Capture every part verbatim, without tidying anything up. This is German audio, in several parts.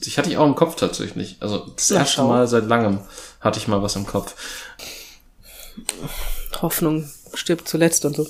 Ich hatte ich auch im Kopf tatsächlich. Also das Na, erste schau. Mal seit langem hatte ich mal was im Kopf. Hoffnung stirbt zuletzt und so.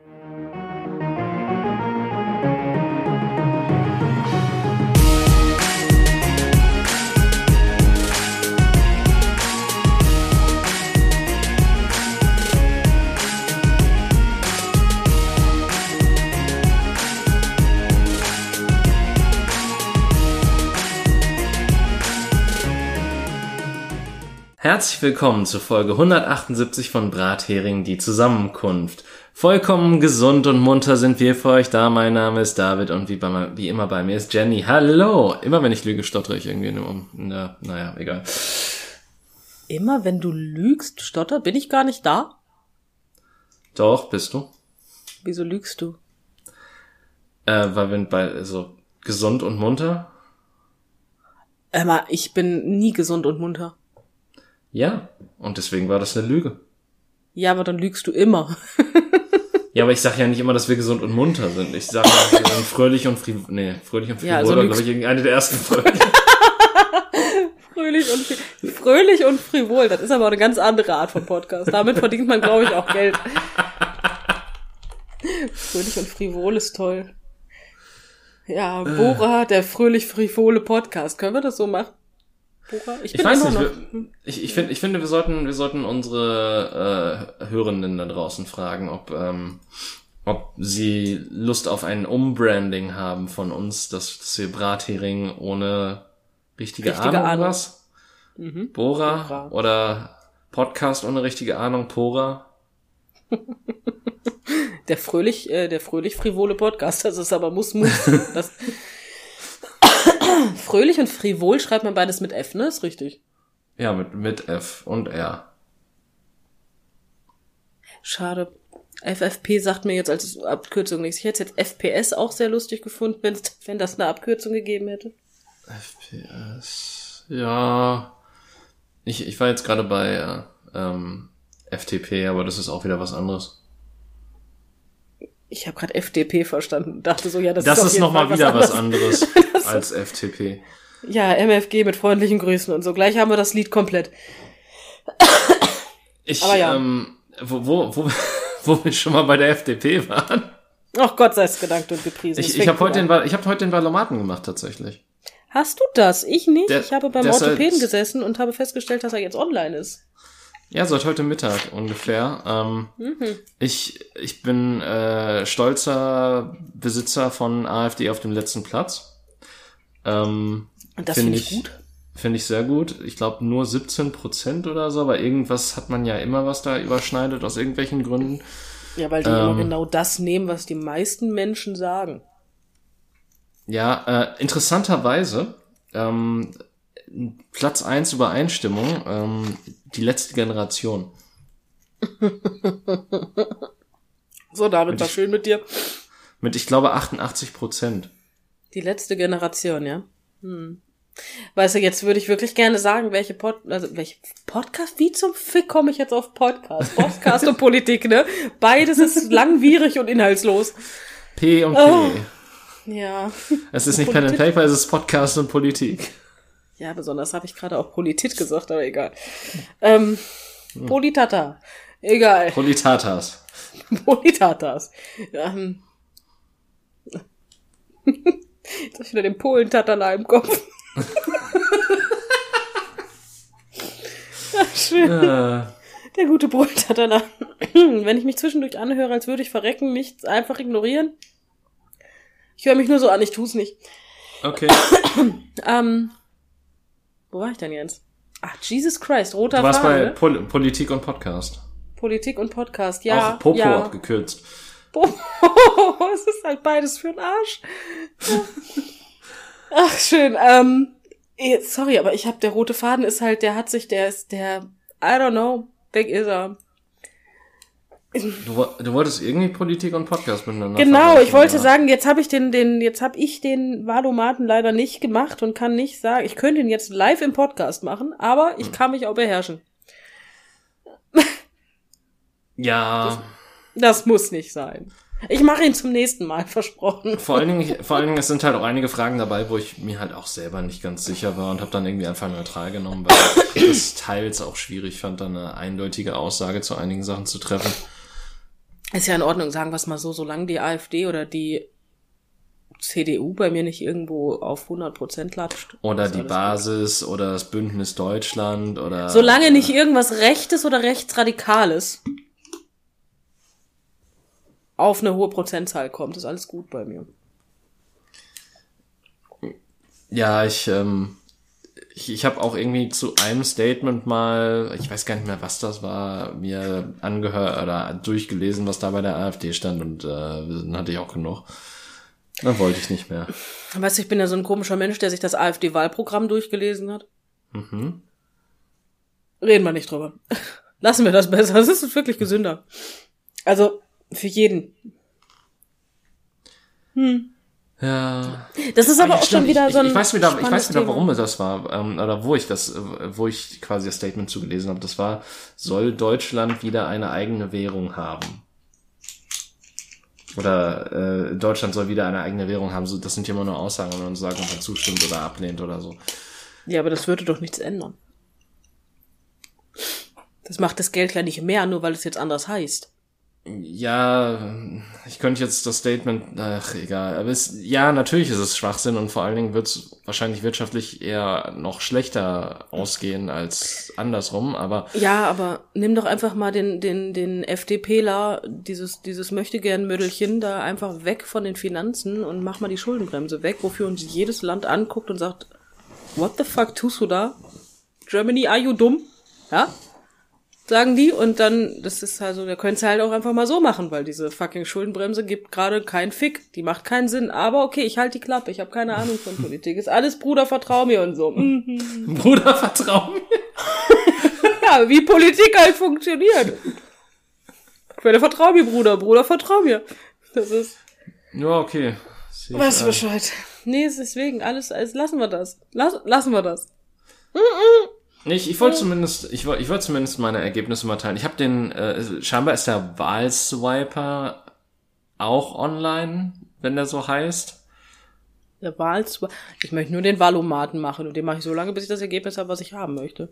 Herzlich willkommen zur Folge hundertachtundsiebzig von Brathering, die Zusammenkunft. Vollkommen gesund und munter sind wir für euch da. Mein Name ist David und wie, bei, wie immer bei mir ist Jenny. Hallo! Immer wenn ich lüge, stottere ich irgendwie um. Na, naja, egal. Immer wenn du lügst, stotter, bin ich gar nicht da? Doch, bist du. Wieso lügst du? Äh, weil wir bei, also, gesund und munter? Emma, ich bin nie gesund und munter. Ja, und deswegen war das eine Lüge. Ja, aber dann lügst du immer. Ja, aber ich sage ja nicht immer, dass wir gesund und munter sind. Ich sage ja, wir sind fröhlich und frivol. Nee, fröhlich und frivol, Ja, also glaube ich, irgendeine der ersten Folgen. Fröhlich und, fri- fröhlich und frivol, das ist aber eine ganz andere Art von Podcast. Damit verdient man, glaube ich, auch Geld. Fröhlich und frivol ist toll. Ja, Bora, der fröhlich-frivole Podcast. Können wir das so machen? Bora? Ich, bin Ich weiß immer nicht, noch. wir, ich, ich finde, ich finde, wir sollten, wir sollten unsere äh, Hörenden da draußen fragen, ob, ähm, ob sie Lust auf ein Umbranding haben von uns, dass, dass wir Brathering ohne richtige, Richtige Ahnung, Ahnung. was? Mhm. Bora Bora. oder Podcast ohne richtige Ahnung, Pora? Der fröhlich, äh, der fröhlich-frivole Podcast, das ist aber muss, muss. Das fröhlich und frivol schreibt man beides mit F, ne? Ist richtig. Ja, mit, mit F und R. Schade. F F P sagt mir jetzt als Abkürzung nichts. Ich hätte jetzt F P S auch sehr lustig gefunden, wenn wenn das eine Abkürzung gegeben hätte. F P S, ja. Ich, ich war jetzt gerade bei äh, ähm, F T P, aber das ist auch wieder was anderes. Ich habe gerade F D P verstanden. Dachte so, ja, das, Das ist, auf ist jeden nochmal Fall wieder was anderes. anderes als F T P. Ja, M F G mit freundlichen Grüßen und so. Gleich haben wir das Lied komplett. Ich, Aber ja. ähm, wo, wo, wo, wo wir schon mal bei der F D P waren. Ach Gott sei es gedankt und gepriesen. Ich, Es ich fängt habe heute, gut den, an. Wa- ich hab heute den Valomaten gemacht, tatsächlich. Hast du das? Ich nicht. Der- ich habe beim der ist Orthopäden halt- gesessen und habe festgestellt, dass er jetzt online ist. Ja, seit heute Mittag ungefähr. Ähm, Mhm. ich, ich bin äh, stolzer Besitzer von AfD auf dem letzten Platz. Ähm, Und das Find finde ich ich- gut. Finde ich sehr gut. Ich glaube nur siebzehn Prozent oder so, aber irgendwas hat man ja immer, was da überschneidet, aus irgendwelchen Gründen. Ja, weil die Ähm. immer genau das nehmen, was die meisten Menschen sagen. Ja, äh, interessanterweise, ähm, Platz eins Übereinstimmung, ähm, die letzte Generation. So, David, war ich- schön mit dir. Mit, ich glaube, achtundachtzig Prozent. Die letzte Generation, ja. Hm. Weißt du, jetzt würde ich wirklich gerne sagen, welche Pod, also welche Podcast, wie zum Fick komme ich jetzt auf Podcast? Podcast und Politik, ne? Beides ist langwierig und inhaltslos. P und P. Oh. Ja. Es ist nicht Pen and Politik. Paper, es ist Podcast und Politik. Ja, besonders habe ich gerade auch Politik gesagt, aber egal. Ähm, Politata. Egal. Politatas. Politatas. Ähm. Jetzt hab ich wieder den Polen-Tatala im Kopf. Ach, schön. Äh, Der gute Polen-Tatala. Wenn ich mich zwischendurch anhöre, als würde ich verrecken, nicht einfach ignorieren. Ich höre mich nur so an, ich tu's nicht. okay. Ähm, wo war ich denn jetzt? Ach, Jesus Christ, roter Du warst Faden, bei ne? Pol Politik und Podcast. Politik und Podcast, ja. Auch Popo ja. abgekürzt. Popo, es ist halt beides für den Arsch. Ach, schön. Ähm, eh, sorry, aber ich hab, der rote Faden ist halt, der hat sich, der ist, der, I don't know, weg ist er. Du, wo- du wolltest irgendwie Politik und Podcast miteinander Genau, vergleichen, ich wollte ja. sagen, jetzt habe ich den, den, jetzt habe ich den Valomaten leider nicht gemacht und kann nicht sagen, ich könnte ihn jetzt live im Podcast machen, aber ich kann mich auch beherrschen. Ja, Das muss nicht sein. Ich mache ihn zum nächsten Mal, versprochen. Vor allen Dingen, vor allen Dingen, es sind halt auch einige Fragen dabei, wo ich mir halt auch selber nicht ganz sicher war und habe dann irgendwie einfach neutral genommen, weil ich das teils auch schwierig fand, dann eine eindeutige Aussage zu einigen Sachen zu treffen. Ist ja in Ordnung, sagen wir es mal so, solange die AfD oder die C D U bei mir nicht irgendwo auf hundert Prozent latscht. Oder die Basis gut. Oder das Bündnis Deutschland oder... Solange nicht irgendwas Rechtes oder Rechtsradikales auf eine hohe Prozentzahl kommt, ist alles gut bei mir. Ja, ich, ähm, ich, ich habe auch irgendwie zu einem Statement mal, ich weiß gar nicht mehr, was das war, mir angehört oder durchgelesen, was da bei der AfD stand und äh, dann hatte ich auch genug. Dann wollte ich nicht mehr. Weißt du, ich bin ja so ein komischer Mensch, der sich das AfD-Wahlprogramm durchgelesen hat. Mhm. Reden wir nicht drüber. Lassen wir das besser, das ist wirklich gesünder. Also, für jeden. Hm. Ja. Das ist aber, aber auch schon wieder ich, so ein ich weiß wieder, ich weiß wieder, Thema. warum es das war, ähm, oder wo ich das, wo ich quasi das Statement zugelesen habe. Das war, soll Deutschland wieder eine eigene Währung haben? Oder äh, Deutschland soll wieder eine eigene Währung haben. So, das sind ja immer nur Aussagen, wenn man sagt, ob man zustimmt oder ablehnt oder so. Ja, aber das würde doch nichts ändern. Das macht das Geld ja nicht mehr, nur weil es jetzt anders heißt. Ja, ich könnte jetzt das Statement, ach, egal, aber es, ja, natürlich ist es Schwachsinn und vor allen Dingen wird es wahrscheinlich wirtschaftlich eher noch schlechter ausgehen als andersrum, aber... Ja, aber nimm doch einfach mal den, den, den FDPler, dieses, dieses Möchtegern-Müttelchen da einfach weg von den Finanzen und mach mal die Schuldenbremse weg, wofür uns jedes Land anguckt und sagt, what the fuck tust du da? Germany, are you dumm? Ja? Sagen die, und dann, das ist also, wir können es halt auch einfach mal so machen, weil diese fucking Schuldenbremse gibt gerade keinen Fick, die macht keinen Sinn, aber okay, ich halte die Klappe, ich habe keine Ahnung von Politik, ist alles Bruder, vertrau mir und so. Bruder, vertrau mir? Ja, wie Politik halt funktioniert. Quelle, vertrau mir, Bruder, Bruder, vertrau mir. Das ist... Ja, okay. Weißt du Bescheid. Nee, deswegen, alles, alles, lassen wir das. Lass, lassen wir das. Ich, ich wollte zumindest, ich wollte, ich wollte zumindest meine Ergebnisse mal teilen. Ich habe den, äh, scheinbar ist der Wahlswiper auch online, wenn der so heißt. Der Wahlswiper. Ich möchte nur den Wahlomaten machen und den mache ich so lange, bis ich das Ergebnis habe, was ich haben möchte.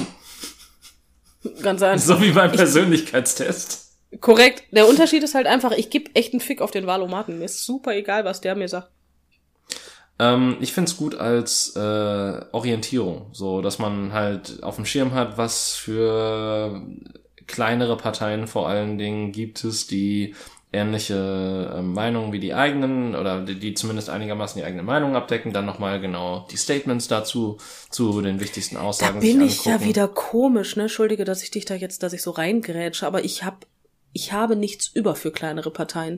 Ganz einfach. So wie beim Persönlichkeitstest. Ich, korrekt. Der Unterschied ist halt einfach, ich gebe echt einen Fick auf den Wahlomaten. Mir ist super egal, was der mir sagt. Ähm, ich find's gut als äh, Orientierung, so dass man halt auf dem Schirm hat, was für kleinere Parteien vor allen Dingen gibt es, die ähnliche äh, Meinungen wie die eigenen oder die, die zumindest einigermaßen die eigene Meinung abdecken, dann nochmal genau die Statements dazu zu den wichtigsten Aussagen. Da bin ich ja wieder komisch, ne? Entschuldige, dass ich dich da jetzt, dass ich so reingrätsche, aber ich hab, ich habe nichts über für kleinere Parteien.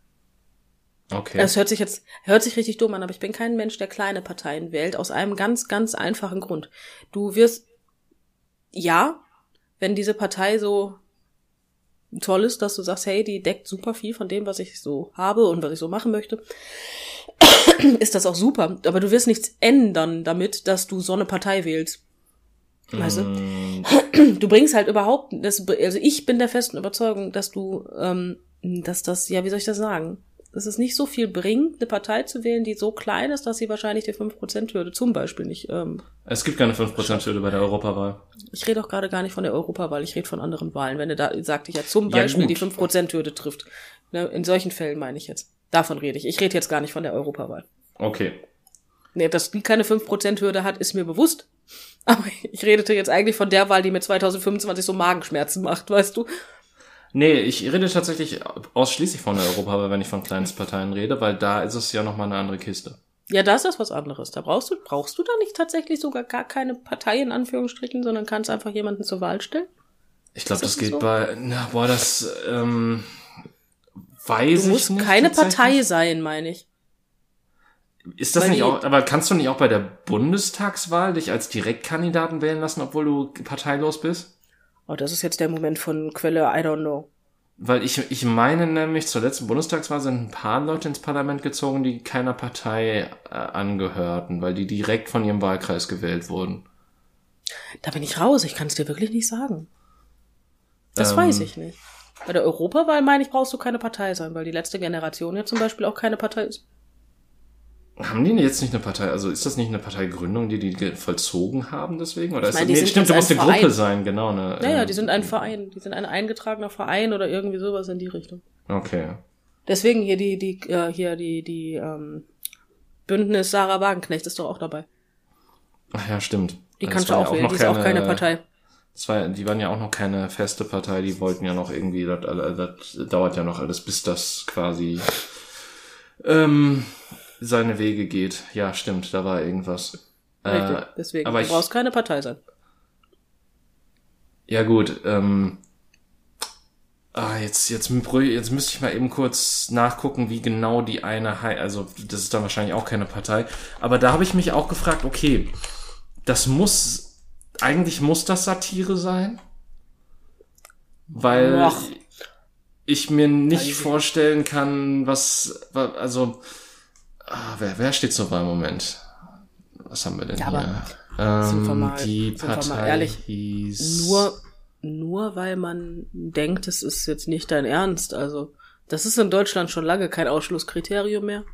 Okay. Es hört sich jetzt, hört sich richtig dumm an, aber ich bin kein Mensch, der kleine Parteien wählt, aus einem ganz, ganz einfachen Grund. Du wirst, ja, wenn diese Partei so toll ist, dass du sagst, hey, die deckt super viel von dem, was ich so habe und was ich so machen möchte, ist das auch super. Aber du wirst nichts ändern damit, dass du so eine Partei wählst. Weißt mm. du? Du bringst halt überhaupt, das, also ich bin der festen Überzeugung, dass du, ähm, dass das, ja, wie soll ich das sagen? Dass es nicht so viel bringt, eine Partei zu wählen, die so klein ist, dass sie wahrscheinlich die fünf Prozent Hürde zum Beispiel nicht... Ähm, es gibt keine fünf Prozent Hürde bei der Europawahl. Ich rede auch gerade gar nicht von der Europawahl, ich rede von anderen Wahlen. Wenn du da, sagte ich ja, zum Beispiel ja, die fünf Prozent Hürde trifft. Ne, in solchen Fällen meine ich jetzt. Davon rede ich. Ich rede jetzt gar nicht von der Europawahl. Okay. Nee, dass die keine fünf Prozent Hürde hat, ist mir bewusst. Aber ich redete jetzt eigentlich von der Wahl, die mir zwanzig fünfundzwanzig so Magenschmerzen macht, weißt du? Nee, ich rede tatsächlich ausschließlich von der Europawahl, wenn ich von Kleinstparteien rede, weil da ist es ja nochmal eine andere Kiste. Ja, da ist das was anderes. Da brauchst du, brauchst du da nicht tatsächlich sogar gar keine Partei in Anführungsstrichen, sondern kannst einfach jemanden zur Wahl stellen? Ich glaube, das, das geht so? bei, na, boah, das, ähm, weiß ich nicht. Du musst keine Partei sein, meine ich. Ist das Weil nicht die, auch, aber kannst du nicht auch bei der Bundestagswahl dich als Direktkandidaten wählen lassen, obwohl du parteilos bist? Oh, das ist jetzt der Moment von Quelle, I don't know. Weil ich, ich meine nämlich, zur letzten Bundestagswahl sind ein paar Leute ins Parlament gezogen, die keiner Partei äh, angehörten, weil die direkt von ihrem Wahlkreis gewählt wurden. Da bin ich raus, ich kann es dir wirklich nicht sagen. Das ähm, weiß ich nicht. Bei der Europawahl, meine ich, brauchst du keine Partei sein, weil die letzte Generation ja zum Beispiel auch keine Partei ist. Haben die jetzt nicht eine Partei, also ist das nicht eine Parteigründung, die die vollzogen haben deswegen? Oder Ich ist meine, das, die nee, sind stimmt, du jetzt musst ein eine Gruppe Verein. sein, genau. Eine, Naja, äh, die sind ein Verein. Die sind ein eingetragener Verein oder irgendwie sowas in die Richtung. Okay. Deswegen hier die, die, äh, hier die, die, ähm, Bündnis Sarah Wagenknecht ist doch auch dabei. Ach ja, stimmt. Die Das kannst du war ja auch wählen, noch die ist auch keine Partei. Das war, die waren ja auch noch keine feste Partei, die wollten ja noch irgendwie, das, das dauert ja noch alles, bis das quasi ähm, seine Wege geht. Ja, stimmt, da war irgendwas. Richtig, Äh, deswegen. aber Du ich, brauchst keine Partei sein. ja gut, ähm, ah, jetzt, jetzt, jetzt müsste ich mal eben kurz nachgucken, wie genau die eine, hei- also das ist dann wahrscheinlich auch keine Partei, aber da habe ich mich auch gefragt, okay, das muss, eigentlich muss das Satire sein, weil Ach. ich mir nicht Weiß ich. vorstellen kann, was, wa- also, ah, wer, wer steht so beim Moment? Was haben wir denn Ja, hier? aber sind wir Ähm, mal- die sind wir mal Partei ehrlich, hieß... Nur, nur weil man denkt, es ist jetzt nicht dein Ernst. Also, das ist in Deutschland schon lange kein Ausschlusskriterium mehr.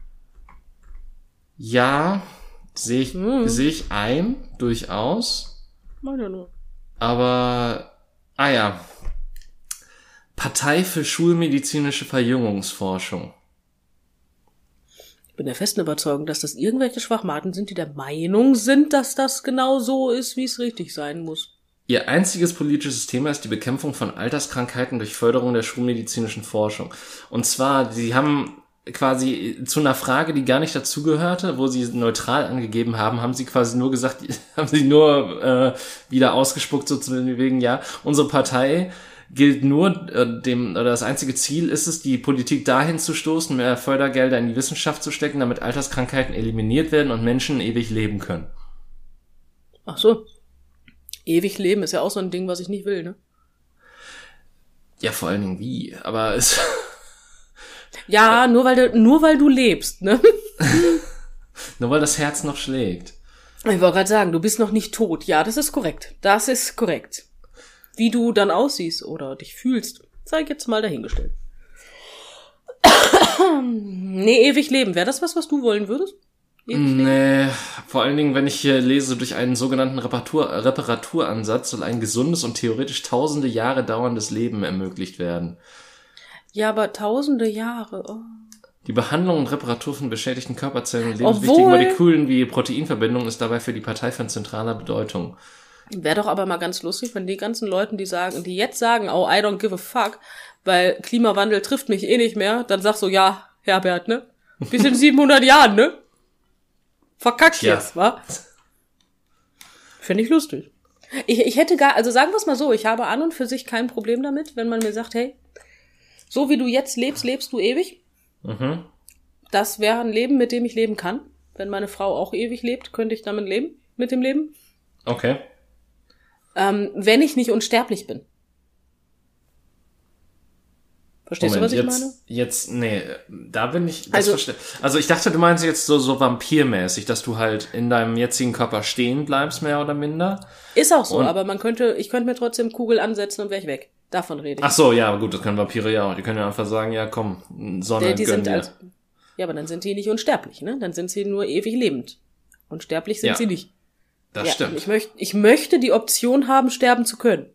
Ja, sehe ich, Hm. sehe ich ein, durchaus. Meine nur. Aber, ah ja, Partei für schulmedizinische Verjüngungsforschung. Ich bin der festen Überzeugung, dass das irgendwelche Schwachmaten sind, die der Meinung sind, dass das genau so ist, wie es richtig sein muss. Ihr einziges politisches Thema ist die Bekämpfung von Alterskrankheiten durch Förderung der schulmedizinischen Forschung. Und zwar, sie haben quasi zu einer Frage, die gar nicht dazugehörte, wo sie neutral angegeben haben, haben sie quasi nur gesagt, haben sie nur äh, wieder ausgespuckt, so zu wegen, ja, unsere Partei gilt nur äh, dem, oder das einzige Ziel ist es, die Politik dahin zu stoßen, mehr Fördergelder in die Wissenschaft zu stecken, damit Alterskrankheiten eliminiert werden und Menschen ewig leben können. Ach so. Ewig leben ist ja auch so ein Ding, was ich nicht will, ne? Ja, vor allen Dingen wie, aber es... Ja, nur weil du, nur weil du lebst, ne? Nur weil das Herz noch schlägt. Ich wollte gerade sagen, du bist noch nicht tot. Ja, das ist korrekt. Das ist korrekt. Wie du dann aussiehst oder dich fühlst, sei jetzt mal dahingestellt. Nee, ewig leben. Wäre das was, was du wollen würdest? Ewig leben? Nee, vor allen Dingen, wenn ich hier lese, durch einen sogenannten Reparatur, Reparaturansatz soll ein gesundes und theoretisch tausende Jahre dauerndes Leben ermöglicht werden. Ja, aber tausende Jahre. Oh. Die Behandlung und Reparatur von beschädigten Körperzellen und lebenswichtigen Obwohl- Molekülen wie Proteinverbindungen ist dabei für die Partei von zentraler Bedeutung. Wäre doch aber mal ganz lustig, wenn die ganzen Leuten, die sagen, die jetzt sagen, oh, I don't give a fuck, weil Klimawandel trifft mich eh nicht mehr, dann sagst du, ja, Herbert, ne? Bis in siebenhundert Jahren, ne? Verkack Ja. jetzt, wa? Finde ich lustig. Ich, ich hätte gar, also sagen wir es mal so, ich habe an und für sich kein Problem damit, wenn man mir sagt, hey, so wie du jetzt lebst, lebst du ewig. Mhm. Das wäre ein Leben, mit dem ich leben kann. Wenn meine Frau auch ewig lebt, könnte ich damit leben, mit dem Leben. Okay. Ähm, wenn ich nicht unsterblich bin. Verstehst Moment, du, was ich jetzt, meine? Jetzt, nee, da bin ich, das Also- verste- also ich dachte, du meinst jetzt so, so vampirmäßig, dass du halt in deinem jetzigen Körper stehen bleibst, mehr oder minder. Ist auch so, Und- aber man könnte, ich könnte mir trotzdem Kugel ansetzen und wäre ich weg. Davon rede ich. Ach so, ja, gut, das können Vampire ja auch. Die können ja einfach sagen, ja, komm, Sonne, die, die gönn sind dir. halt, ja, aber dann sind die nicht unsterblich, ne? Dann sind sie nur ewig lebend. Unsterblich sind Ja, sie nicht. Das ja, stimmt. Ich möchte, ich möchte die Option haben, sterben zu können.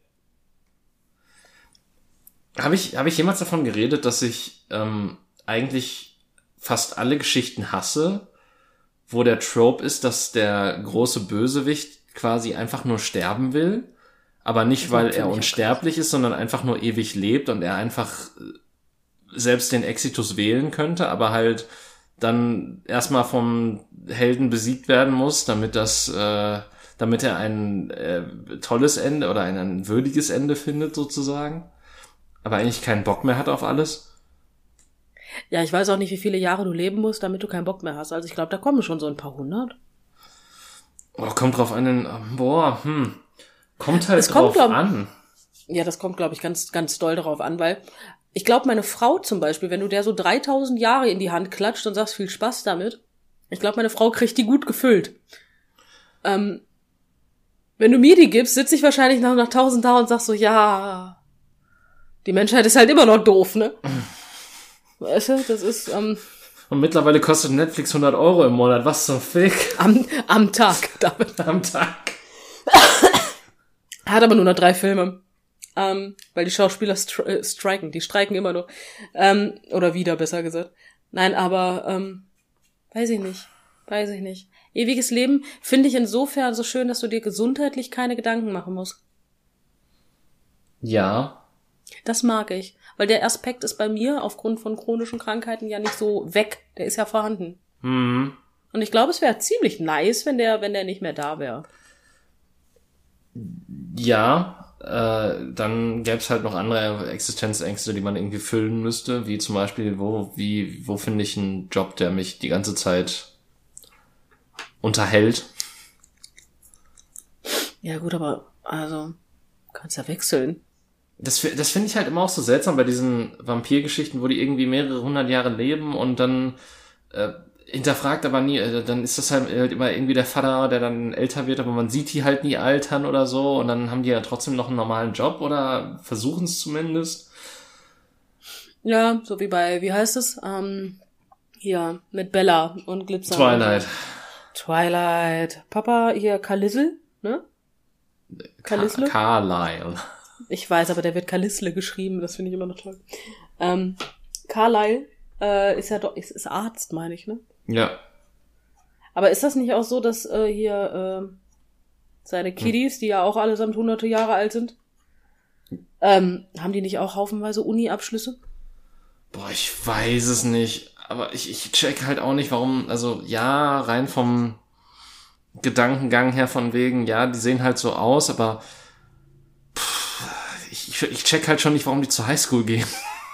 Habe ich, habe ich jemals davon geredet, dass ich ähm, eigentlich fast alle Geschichten hasse, wo der Trope ist, dass der große Bösewicht quasi einfach nur sterben will, aber nicht, weil finde er ich unsterblich ist, sondern einfach nur ewig lebt und er einfach äh, selbst den Exitus wählen könnte, aber halt dann erstmal vom Helden besiegt werden muss, damit das, äh, damit er ein äh, tolles Ende oder ein, ein würdiges Ende findet sozusagen. Aber eigentlich keinen Bock mehr hat auf alles. Ja, ich weiß auch nicht, wie viele Jahre du leben musst, damit du keinen Bock mehr hast. Also ich glaube, da kommen schon so ein paar hundert. Oh, kommt drauf an, boah, hm. Kommt halt Es kommt, drauf glaub- an. Ja, das kommt, glaube ich, ganz, ganz doll darauf an, weil ich glaube, meine Frau zum Beispiel, wenn du der so dreitausend Jahre in die Hand klatscht und sagst, viel Spaß damit, ich glaube, meine Frau kriegt die gut gefüllt. Ähm, wenn du mir die gibst, sitze ich wahrscheinlich nach, nach tausend Jahren und sag so, ja, Die Menschheit ist halt immer noch doof, ne? Weißt du, das ist, ähm... Und mittlerweile kostet Netflix hundert Euro im Monat. Was zum Fick? Am, am Tag, David. Am Tag. Hat aber nur noch drei Filme. Ähm, weil die Schauspieler stri- äh, striken. Die streiken immer noch. Ähm, oder wieder, besser gesagt. Nein, aber, ähm, weiß ich nicht. Weiß ich nicht. Ewiges Leben finde ich insofern so schön, dass du dir gesundheitlich keine Gedanken machen musst. Ja. Das mag ich. Weil der Aspekt ist bei mir aufgrund von chronischen Krankheiten ja nicht so weg. Der ist ja vorhanden. Mhm. Und ich glaube, es wäre ziemlich nice, wenn der, wenn der nicht mehr da wäre. Ja, äh, dann gäbe es halt noch andere Existenzängste, die man irgendwie füllen müsste, wie zum Beispiel, wo, wie, wo finde ich einen Job, der mich die ganze Zeit unterhält? Ja gut, aber also kannst ja wechseln. Das, das finde ich halt immer auch so seltsam bei diesen Vampirgeschichten, wo die irgendwie mehrere hundert Jahre leben und dann äh, hinterfragt aber nie, äh, dann ist das halt, halt immer irgendwie der Vater, der dann älter wird, aber man sieht die halt nie altern oder so und dann haben die ja trotzdem noch einen normalen Job oder versuchen es zumindest. Ja, so wie bei, wie heißt es? Ähm, hier, mit Bella und Glitzer. Twilight. Twilight. Papa, hier, Kalissel, ne? Kalissle? Carlyle. Ich weiß, aber der wird Kalissle geschrieben, das finde ich immer noch toll. Ähm, Carlyle äh, ist ja doch, ist, ist Arzt, meine ich, ne? Ja. Aber ist das nicht auch so, dass äh, hier äh, seine Kiddies, die ja auch allesamt hunderte Jahre alt sind, ähm, haben die nicht auch haufenweise Uni-Abschlüsse? Boah, ich weiß es nicht. Aber ich, ich check halt auch nicht, warum, also ja, rein vom Gedankengang her von wegen, ja, die sehen halt so aus, aber pff, ich, ich check halt schon nicht, warum die zur Highschool gehen.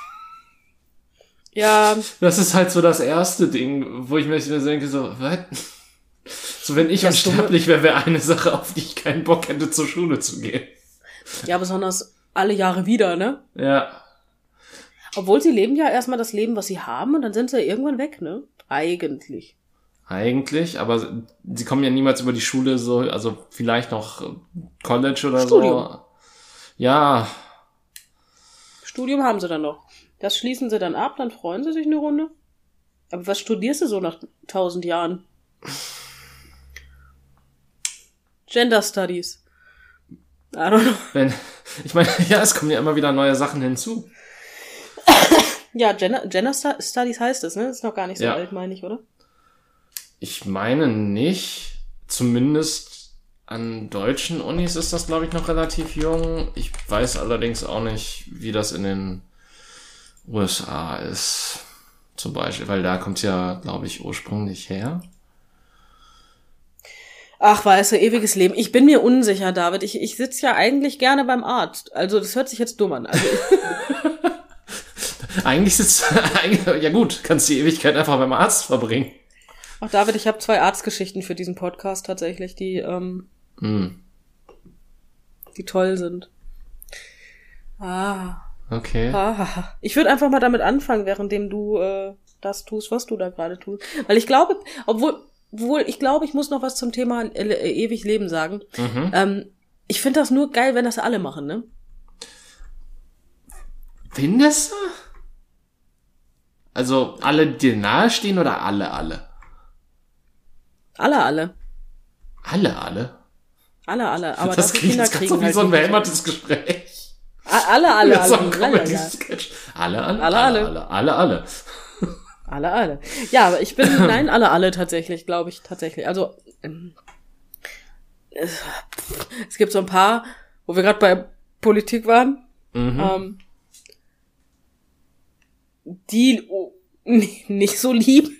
Ja. Das ist halt so das erste Ding, wo ich mir denke, so, was? So, wenn ich unsterblich wäre, wäre eine Sache, auf die ich keinen Bock hätte, zur Schule zu gehen. Ja, besonders alle Jahre wieder, ne? Ja. Obwohl sie leben ja erstmal das Leben, was sie haben, und dann sind sie ja irgendwann weg, ne? Eigentlich. Eigentlich, aber sie kommen ja niemals über die Schule so, also vielleicht noch College oder Studium. so. Ja. Studium haben sie dann noch. Das schließen sie dann ab, dann freuen sie sich eine Runde. Aber was studierst du so nach tausend Jahren? Gender Studies. I don't know. Wenn, ich meine, ja, es kommen ja immer wieder neue Sachen hinzu. Ja, Gender, Gender Studies heißt es, ne? Das ist noch gar nicht so Ja. alt, meine ich, oder? Ich meine nicht. Zumindest an deutschen Unis ist das, glaube ich, noch relativ jung. Ich weiß allerdings auch nicht, wie das in den U S A ist. Zum Beispiel, weil da kommt ja, glaube ich, ursprünglich her. Ach, weißt du, ewiges Leben. Ich bin mir unsicher, David. Ich, ich sitze ja eigentlich gerne beim Arzt. Also das hört sich jetzt dumm an. Also Eigentlich sitzt, ja gut, kannst die Ewigkeit einfach beim Arzt verbringen. Ach, David, ich habe zwei Arztgeschichten für diesen Podcast tatsächlich, die, ähm, Hm. die toll sind. Ah. Okay. ah. Ich würde einfach mal damit anfangen, währenddem du äh, das tust, was du da gerade tust. Weil ich glaube, obwohl, obwohl ich glaube, ich muss noch was zum Thema äh, ewig Leben sagen. Mhm. Ähm, ich finde das nur geil, wenn das alle machen, ne? Findest du? Also alle, die dir nahestehen oder alle, alle? Alle, alle. Alle, alle? Alle, alle. Aber das dafür klingt Kinder jetzt gerade kriegen so wie halt so ein nicht. behämmertes Gespräch. A- Alle, alle, Das ist so alle. ein Lalala. Comedy-Sketch. Alle, alle, Alle, alle, alle. alle, alle, alle. Alle, alle. Ja, aber ich bin, nein, alle, alle tatsächlich, glaube ich, tatsächlich. Also, ähm, es, es gibt so ein paar, wo wir gerade bei Politik waren, Mhm. ähm, die oh, nicht so lieb,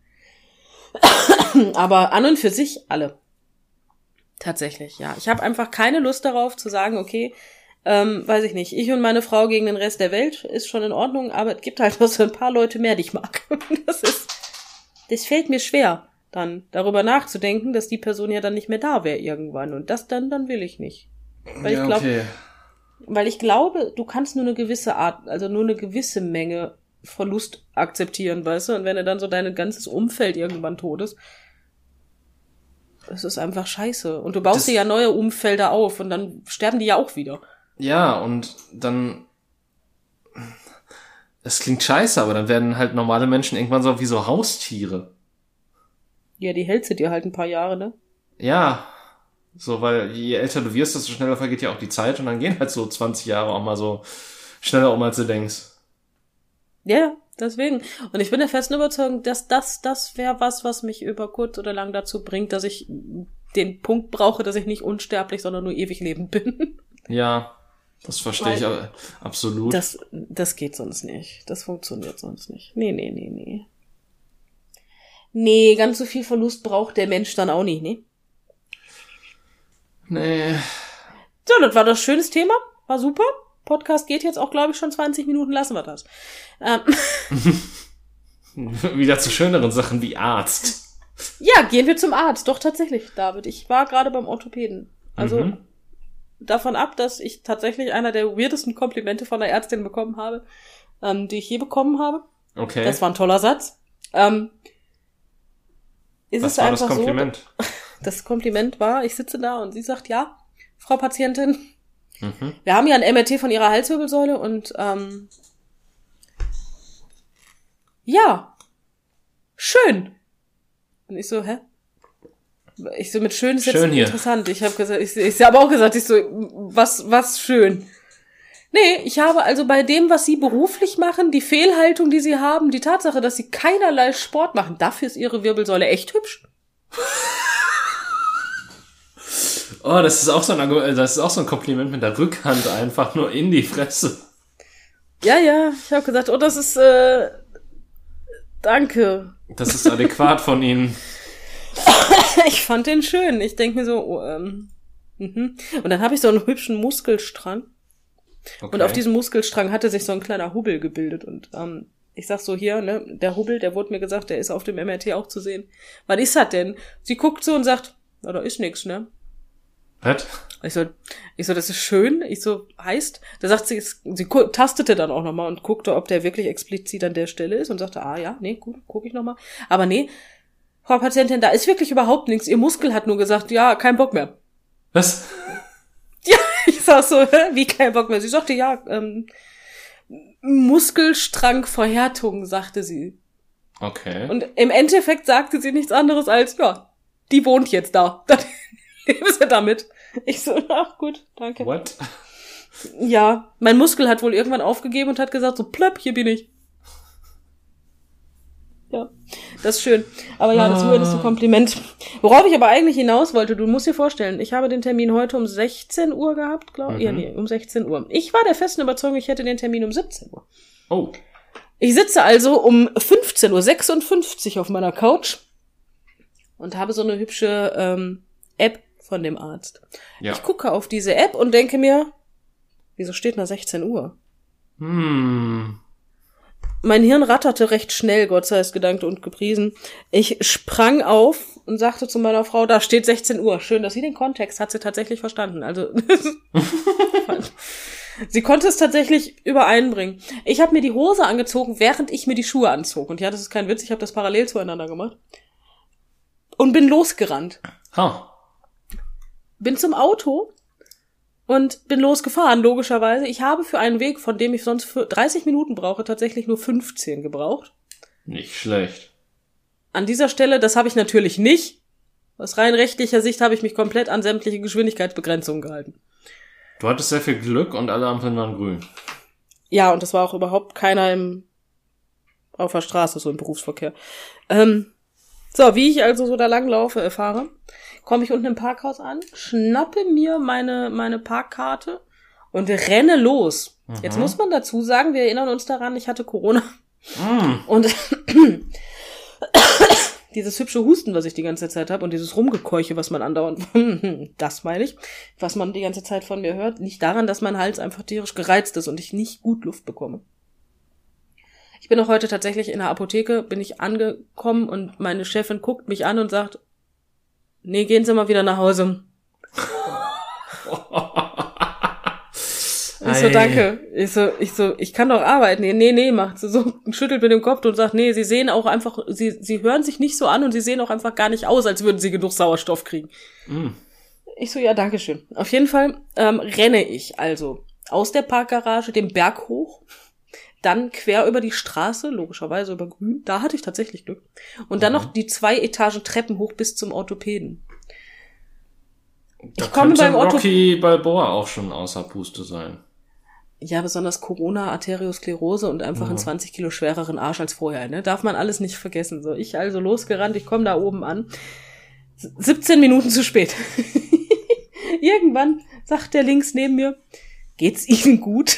aber an und für sich alle. Tatsächlich, ja. Ich habe einfach keine Lust darauf zu sagen, okay, ähm, weiß ich nicht, ich und meine Frau gegen den Rest der Welt ist schon in Ordnung, aber es gibt halt noch so ein paar Leute mehr, die ich mag. Das ist, das fällt mir schwer, dann darüber nachzudenken, dass die Person ja dann nicht mehr da wäre irgendwann. Und das dann, dann will ich nicht. Weil Ja, ich glaub, okay. weil ich glaube, du kannst nur eine gewisse Art, also nur eine gewisse Menge Verlust akzeptieren, weißt du? Und wenn er dann so dein ganzes Umfeld irgendwann tot ist, das ist einfach scheiße. Und du baust Das- dir ja neue Umfelder auf und dann sterben die ja auch wieder. Ja, und dann Es klingt scheiße, aber dann werden halt normale Menschen irgendwann so wie so Haustiere. Ja, die hältst du dir halt ein paar Jahre, ne? Ja, so, weil je älter du wirst, desto schneller vergeht ja auch die Zeit und dann gehen halt so zwanzig Jahre auch mal so schneller um, als du denkst. Ja, deswegen. Und ich bin der festen Überzeugung, dass das, das wäre was, was mich über kurz oder lang dazu bringt, dass ich den Punkt brauche, dass ich nicht unsterblich, sondern nur ewig lebend bin. Ja, das verstehe ich aber absolut. Das, das geht sonst nicht. Das funktioniert sonst nicht. Nee, nee, nee, nee. Nee, ganz so viel Verlust braucht der Mensch dann auch nicht, ne? Nee. So, das war das schönes Thema. War super. Podcast geht jetzt auch, glaube ich, schon zwanzig Minuten. Lassen wir das. Ähm. Wieder zu schöneren Sachen wie Arzt. Ja, gehen wir zum Arzt. Doch, tatsächlich, David. Ich war gerade beim Orthopäden. Also mhm. davon ab, dass ich tatsächlich einer der weirdesten Komplimente von der Ärztin bekommen habe, ähm, die ich je bekommen habe. Okay. Das war ein toller Satz. Ähm, ist Was es war einfach das Kompliment? So, das Kompliment war, ich sitze da und sie sagt, ja, Frau Patientin, mhm. wir haben ja ein M R T von Ihrer Halswirbelsäule und ähm, ja, schön. Und ich so, hä? Ich so, mit schön ist jetzt schön interessant. Ich habe gesagt, ich, ich habe auch gesagt, ich so, was, was schön. Nee, ich habe also bei dem, was Sie beruflich machen, die Fehlhaltung, die Sie haben, die Tatsache, dass Sie keinerlei Sport machen, dafür ist Ihre Wirbelsäule echt hübsch. Oh, das ist auch so ein Argument, das ist auch so ein Kompliment mit der Rückhand einfach nur in die Fresse. Ja, ja, ich habe gesagt, oh, das ist, äh, danke. Das ist adäquat von Ihnen. Ich fand den schön. Ich denke mir so, oh, ähm, mhm. Und dann habe ich so einen hübschen Muskelstrang. Okay. Und auf diesem Muskelstrang hatte sich so ein kleiner Hubbel gebildet. Und ähm, ich sag so hier, ne, der Hubbel, der wurde mir gesagt, der ist auf dem M R T auch zu sehen. Was ist das denn? Sie guckt so und sagt, na, da ist nix, ne? Was? Ich so, ich so, das ist schön. Ich so, heißt, da sagt sie, sie tastete dann auch nochmal und guckte, ob der wirklich explizit an der Stelle ist und sagte, ah ja, nee, gut, guck ich nochmal. Aber nee, Frau Patientin, da ist wirklich überhaupt nichts. Ihr Muskel hat nur gesagt, ja, kein Bock mehr. Was? Ja, ich sag so, wie kein Bock mehr. Sie sagte, ja, ähm, Muskelstrangverhärtung, sagte sie. Okay. Und im Endeffekt sagte sie nichts anderes als, ja, die wohnt jetzt da. Dann leben sie damit. Ich so, ach gut, danke. What? Ja, mein Muskel hat wohl irgendwann aufgegeben und hat gesagt, so plöpp, hier bin ich. Ja, das ist schön. Aber ja, das ist ein Kompliment. Worauf ich aber eigentlich hinaus wollte, du musst dir vorstellen, ich habe den Termin heute um sechzehn Uhr gehabt, glaube ich. Mhm. Ja, nee, um sechzehn Uhr. Ich war der festen Überzeugung, ich hätte den Termin um siebzehn Uhr. Oh. Ich sitze also um fünfzehn Uhr sechsundfünfzig auf meiner Couch und habe so eine hübsche ähm, App von dem Arzt. Ja. Ich gucke auf diese App und denke mir, wieso steht da sechzehn Uhr? Hm. Mein Hirn ratterte recht schnell, Gott sei es gedankt und gepriesen. Ich sprang auf und sagte zu meiner Frau, da steht sechzehn Uhr. Schön, dass sie den Kontext hat sie tatsächlich verstanden. Also sie konnte es tatsächlich übereinbringen. Ich habe mir die Hose angezogen, während ich mir die Schuhe anzog. Und ja, das ist kein Witz, ich habe das parallel zueinander gemacht. Und bin losgerannt. Huh. Bin zum Auto und bin losgefahren, logischerweise. Ich habe für einen Weg, von dem ich sonst für dreißig Minuten brauche, tatsächlich nur fünfzehn gebraucht. Nicht schlecht. An dieser Stelle, das habe ich natürlich nicht. Aus rein rechtlicher Sicht habe ich mich komplett an sämtliche Geschwindigkeitsbegrenzungen gehalten. Du hattest sehr viel Glück und alle Ampeln waren grün. Ja, und das war auch überhaupt keiner im auf der Straße, so im Berufsverkehr. Ähm, so, wie ich also so da langlaufe, erfahre, komme ich unten im Parkhaus an, schnappe mir meine meine Parkkarte und renne los. Mhm. Jetzt muss man dazu sagen, wir erinnern uns daran, ich hatte Corona. Mhm. Und dieses hübsche Husten, was ich die ganze Zeit habe und dieses Rumgekeuche, was man andauernd, das meine ich, was man die ganze Zeit von mir hört, liegt daran, dass mein Hals einfach tierisch gereizt ist und ich nicht gut Luft bekomme. Ich bin auch heute tatsächlich in der Apotheke, bin ich angekommen und meine Chefin guckt mich an und sagt, nee, gehen Sie mal wieder nach Hause. Ich so, danke. Ich so, ich so, ich kann doch arbeiten. Nee, nee, nee, macht sie so, schüttelt mit dem Kopf und sagt, nee, Sie sehen auch einfach, Sie, Sie hören sich nicht so an und Sie sehen auch einfach gar nicht aus, als würden Sie genug Sauerstoff kriegen. Mm. Ich so, ja, danke schön. Auf jeden Fall ähm, renne ich also aus der Parkgarage den Berg hoch, dann quer über die Straße, logischerweise über Grün, da hatte ich tatsächlich Glück. Und dann mhm. noch die zwei Etagen Treppen hoch bis zum Orthopäden. Da ich komme beim Rocky Balboa auch schon außer Puste sein. Ja, besonders Corona, Arteriosklerose und einfach ja. einen zwanzig Kilo schwereren Arsch als vorher, ne? Darf man alles nicht vergessen. So, ich also losgerannt, ich komme da oben an. siebzehn Minuten zu spät. Irgendwann sagt der links neben mir, geht's Ihnen gut?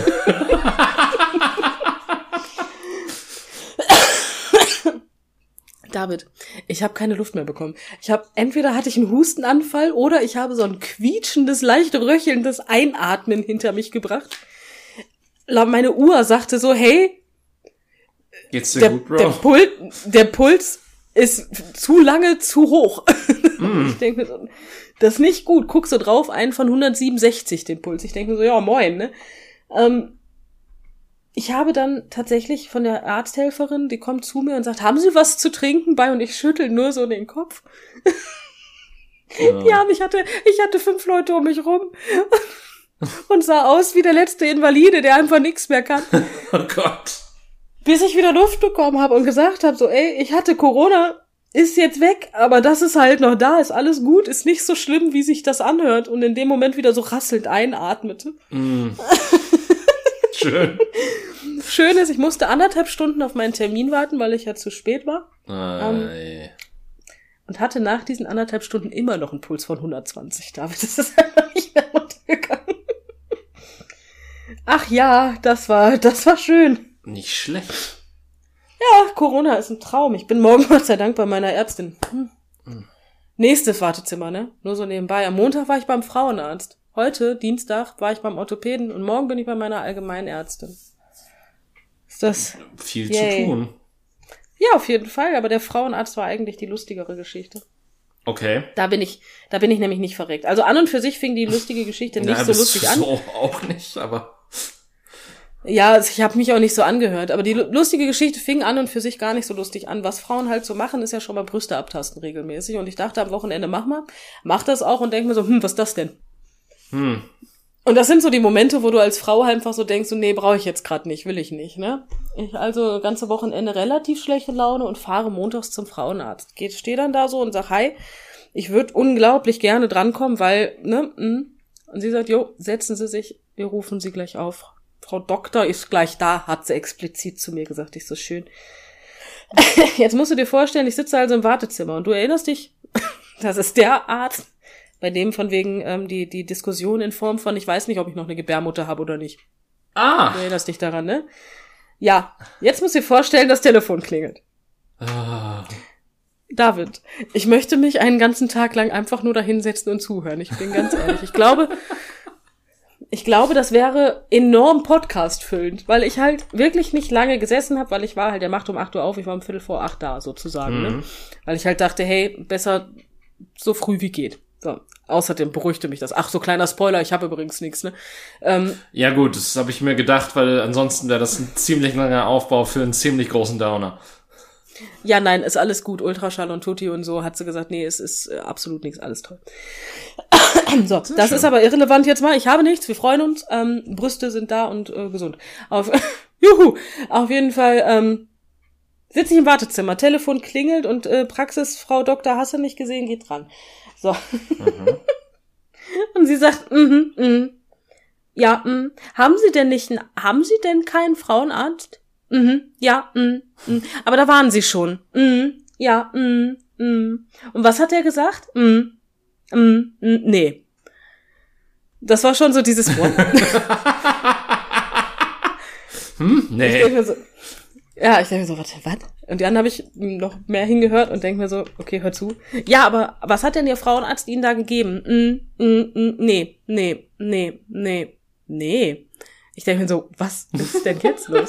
David, ich habe keine Luft mehr bekommen. Ich habe entweder hatte ich einen Hustenanfall oder ich habe so ein quietschendes, leicht röchelndes Einatmen hinter mich gebracht. Meine Uhr sagte so, hey, geht's dir der, gut, Bro? Der, Pul- der Puls ist zu lange zu hoch. Mm. Ich denke mir so, das ist nicht gut. Guck so drauf, einen von hundertsiebenundsechzig den Puls. Ich denke mir so, ja, moin, ne? Ähm, Ich habe dann tatsächlich von der Arzthelferin, die kommt zu mir und sagt, haben Sie was zu trinken bei? Und ich schüttel nur so den Kopf. Ja, ja ich hatte, ich hatte fünf Leute um mich rum und sah aus wie der letzte Invalide, der einfach nichts mehr kann. Oh Gott. Bis ich wieder Luft bekommen habe und gesagt habe, so, ey, ich hatte Corona, ist jetzt weg, aber das ist halt noch da, ist alles gut, ist nicht so schlimm, wie sich das anhört. Und in dem Moment wieder so rasselnd einatmete. Mm. Schön. Schön ist, ich musste anderthalb Stunden auf meinen Termin warten, weil ich ja zu spät war. Ähm, und hatte nach diesen anderthalb Stunden immer noch einen Puls von hundertzwanzig. David, das ist einfach nicht mehr runtergegangen. Ach ja, das war, das war schön. Nicht schlecht. Ja, Corona ist ein Traum. Ich bin morgen Gott sei Dank bei meiner Ärztin. Hm. Hm. Nächstes Wartezimmer, ne? Nur so nebenbei. Am Montag war ich beim Frauenarzt. Heute, Dienstag, war ich beim Orthopäden und morgen bin ich bei meiner Allgemeinärztin. Ist das viel yay. zu tun? Ja, auf jeden Fall, aber der Frauenarzt war eigentlich die lustigere Geschichte. Okay. Da bin ich, da bin ich nämlich nicht verreckt. Also an und für sich fing die lustige Geschichte nicht ja, so lustig an. So auch nicht, aber ja, also ich habe mich auch nicht so angehört, aber die lustige Geschichte fing an und für sich gar nicht so lustig an. Was Frauen halt so machen, ist ja schon mal Brüste abtasten regelmäßig und ich dachte am Wochenende, mach mal, mach das auch und denk mir so, hm, was ist das denn? Hm. Und das sind so die Momente, wo du als Frau einfach so denkst, so, nee, brauche ich jetzt gerade nicht, will ich nicht, ne? Ich also ganze Wochenende relativ schlechte Laune und fahre montags zum Frauenarzt. Geht, stehe dann da so und sag, hi, ich würde unglaublich gerne drankommen, weil, ne, mh. Und sie sagt, jo, setzen Sie sich, wir rufen Sie gleich auf. Frau Doktor ist gleich da, hat sie explizit zu mir gesagt, ich so schön. Jetzt musst du dir vorstellen, ich sitze also im Wartezimmer und du erinnerst dich, das ist der Arzt, bei dem von wegen ähm, die die Diskussion in Form von, ich weiß nicht, ob ich noch eine Gebärmutter habe oder nicht. Ah. Du erinnerst dich daran, ne? Ja, jetzt musst du dir vorstellen, das Telefon klingelt. Ah. David, ich möchte mich einen ganzen Tag lang einfach nur da hinsetzen und zuhören. Ich bin ganz ehrlich. Ich glaube, ich glaube, das wäre enorm podcastfüllend, weil ich halt wirklich nicht lange gesessen habe, weil ich war halt, der macht um acht Uhr auf, ich war um Viertel vor acht da sozusagen, mhm. ne? Weil ich halt dachte, hey, besser so früh wie geht. So. Außerdem beruhigte mich das. Ach, so kleiner Spoiler, ich habe übrigens nichts, ne? Ähm, ja gut, das habe ich mir gedacht, weil ansonsten wäre das ein ziemlich langer Aufbau für einen ziemlich großen Downer. Ja, nein, ist alles gut. Ultraschall und Tutti und so hat sie gesagt, nee, es ist äh, absolut nichts, alles toll. So, Sehr das schön. Ist aber irrelevant jetzt mal. Ich habe nichts, wir freuen uns. Ähm, Brüste sind da und äh, gesund. Auf, juhu, auf jeden Fall ähm, sitze ich im Wartezimmer, Telefon klingelt und äh, Praxis, Frau Doktor, hast du nicht gesehen, geht dran. So. Mhm. Und sie sagt, mhm, mhm. Ja, mhm. Haben Sie denn nicht, haben Sie denn keinen Frauenarzt? Mhm, ja, mhm, mhm. Aber da waren Sie schon. Mhm, ja, mhm, mhm. Und was hat er gesagt? Mhm, mhm, mhm. Nee. Das war schon so dieses Wort. hm? Nee. Ich denk mir so, ja, ich denke mir so, warte, was? Und dann habe ich noch mehr hingehört und denke mir so, okay, hör zu. Ja, aber was hat denn Ihr Frauenarzt Ihnen da gegeben? Mm, mm, mm, nee, nee, nee, nee, nee. Ich denke mir so, was ist denn jetzt los?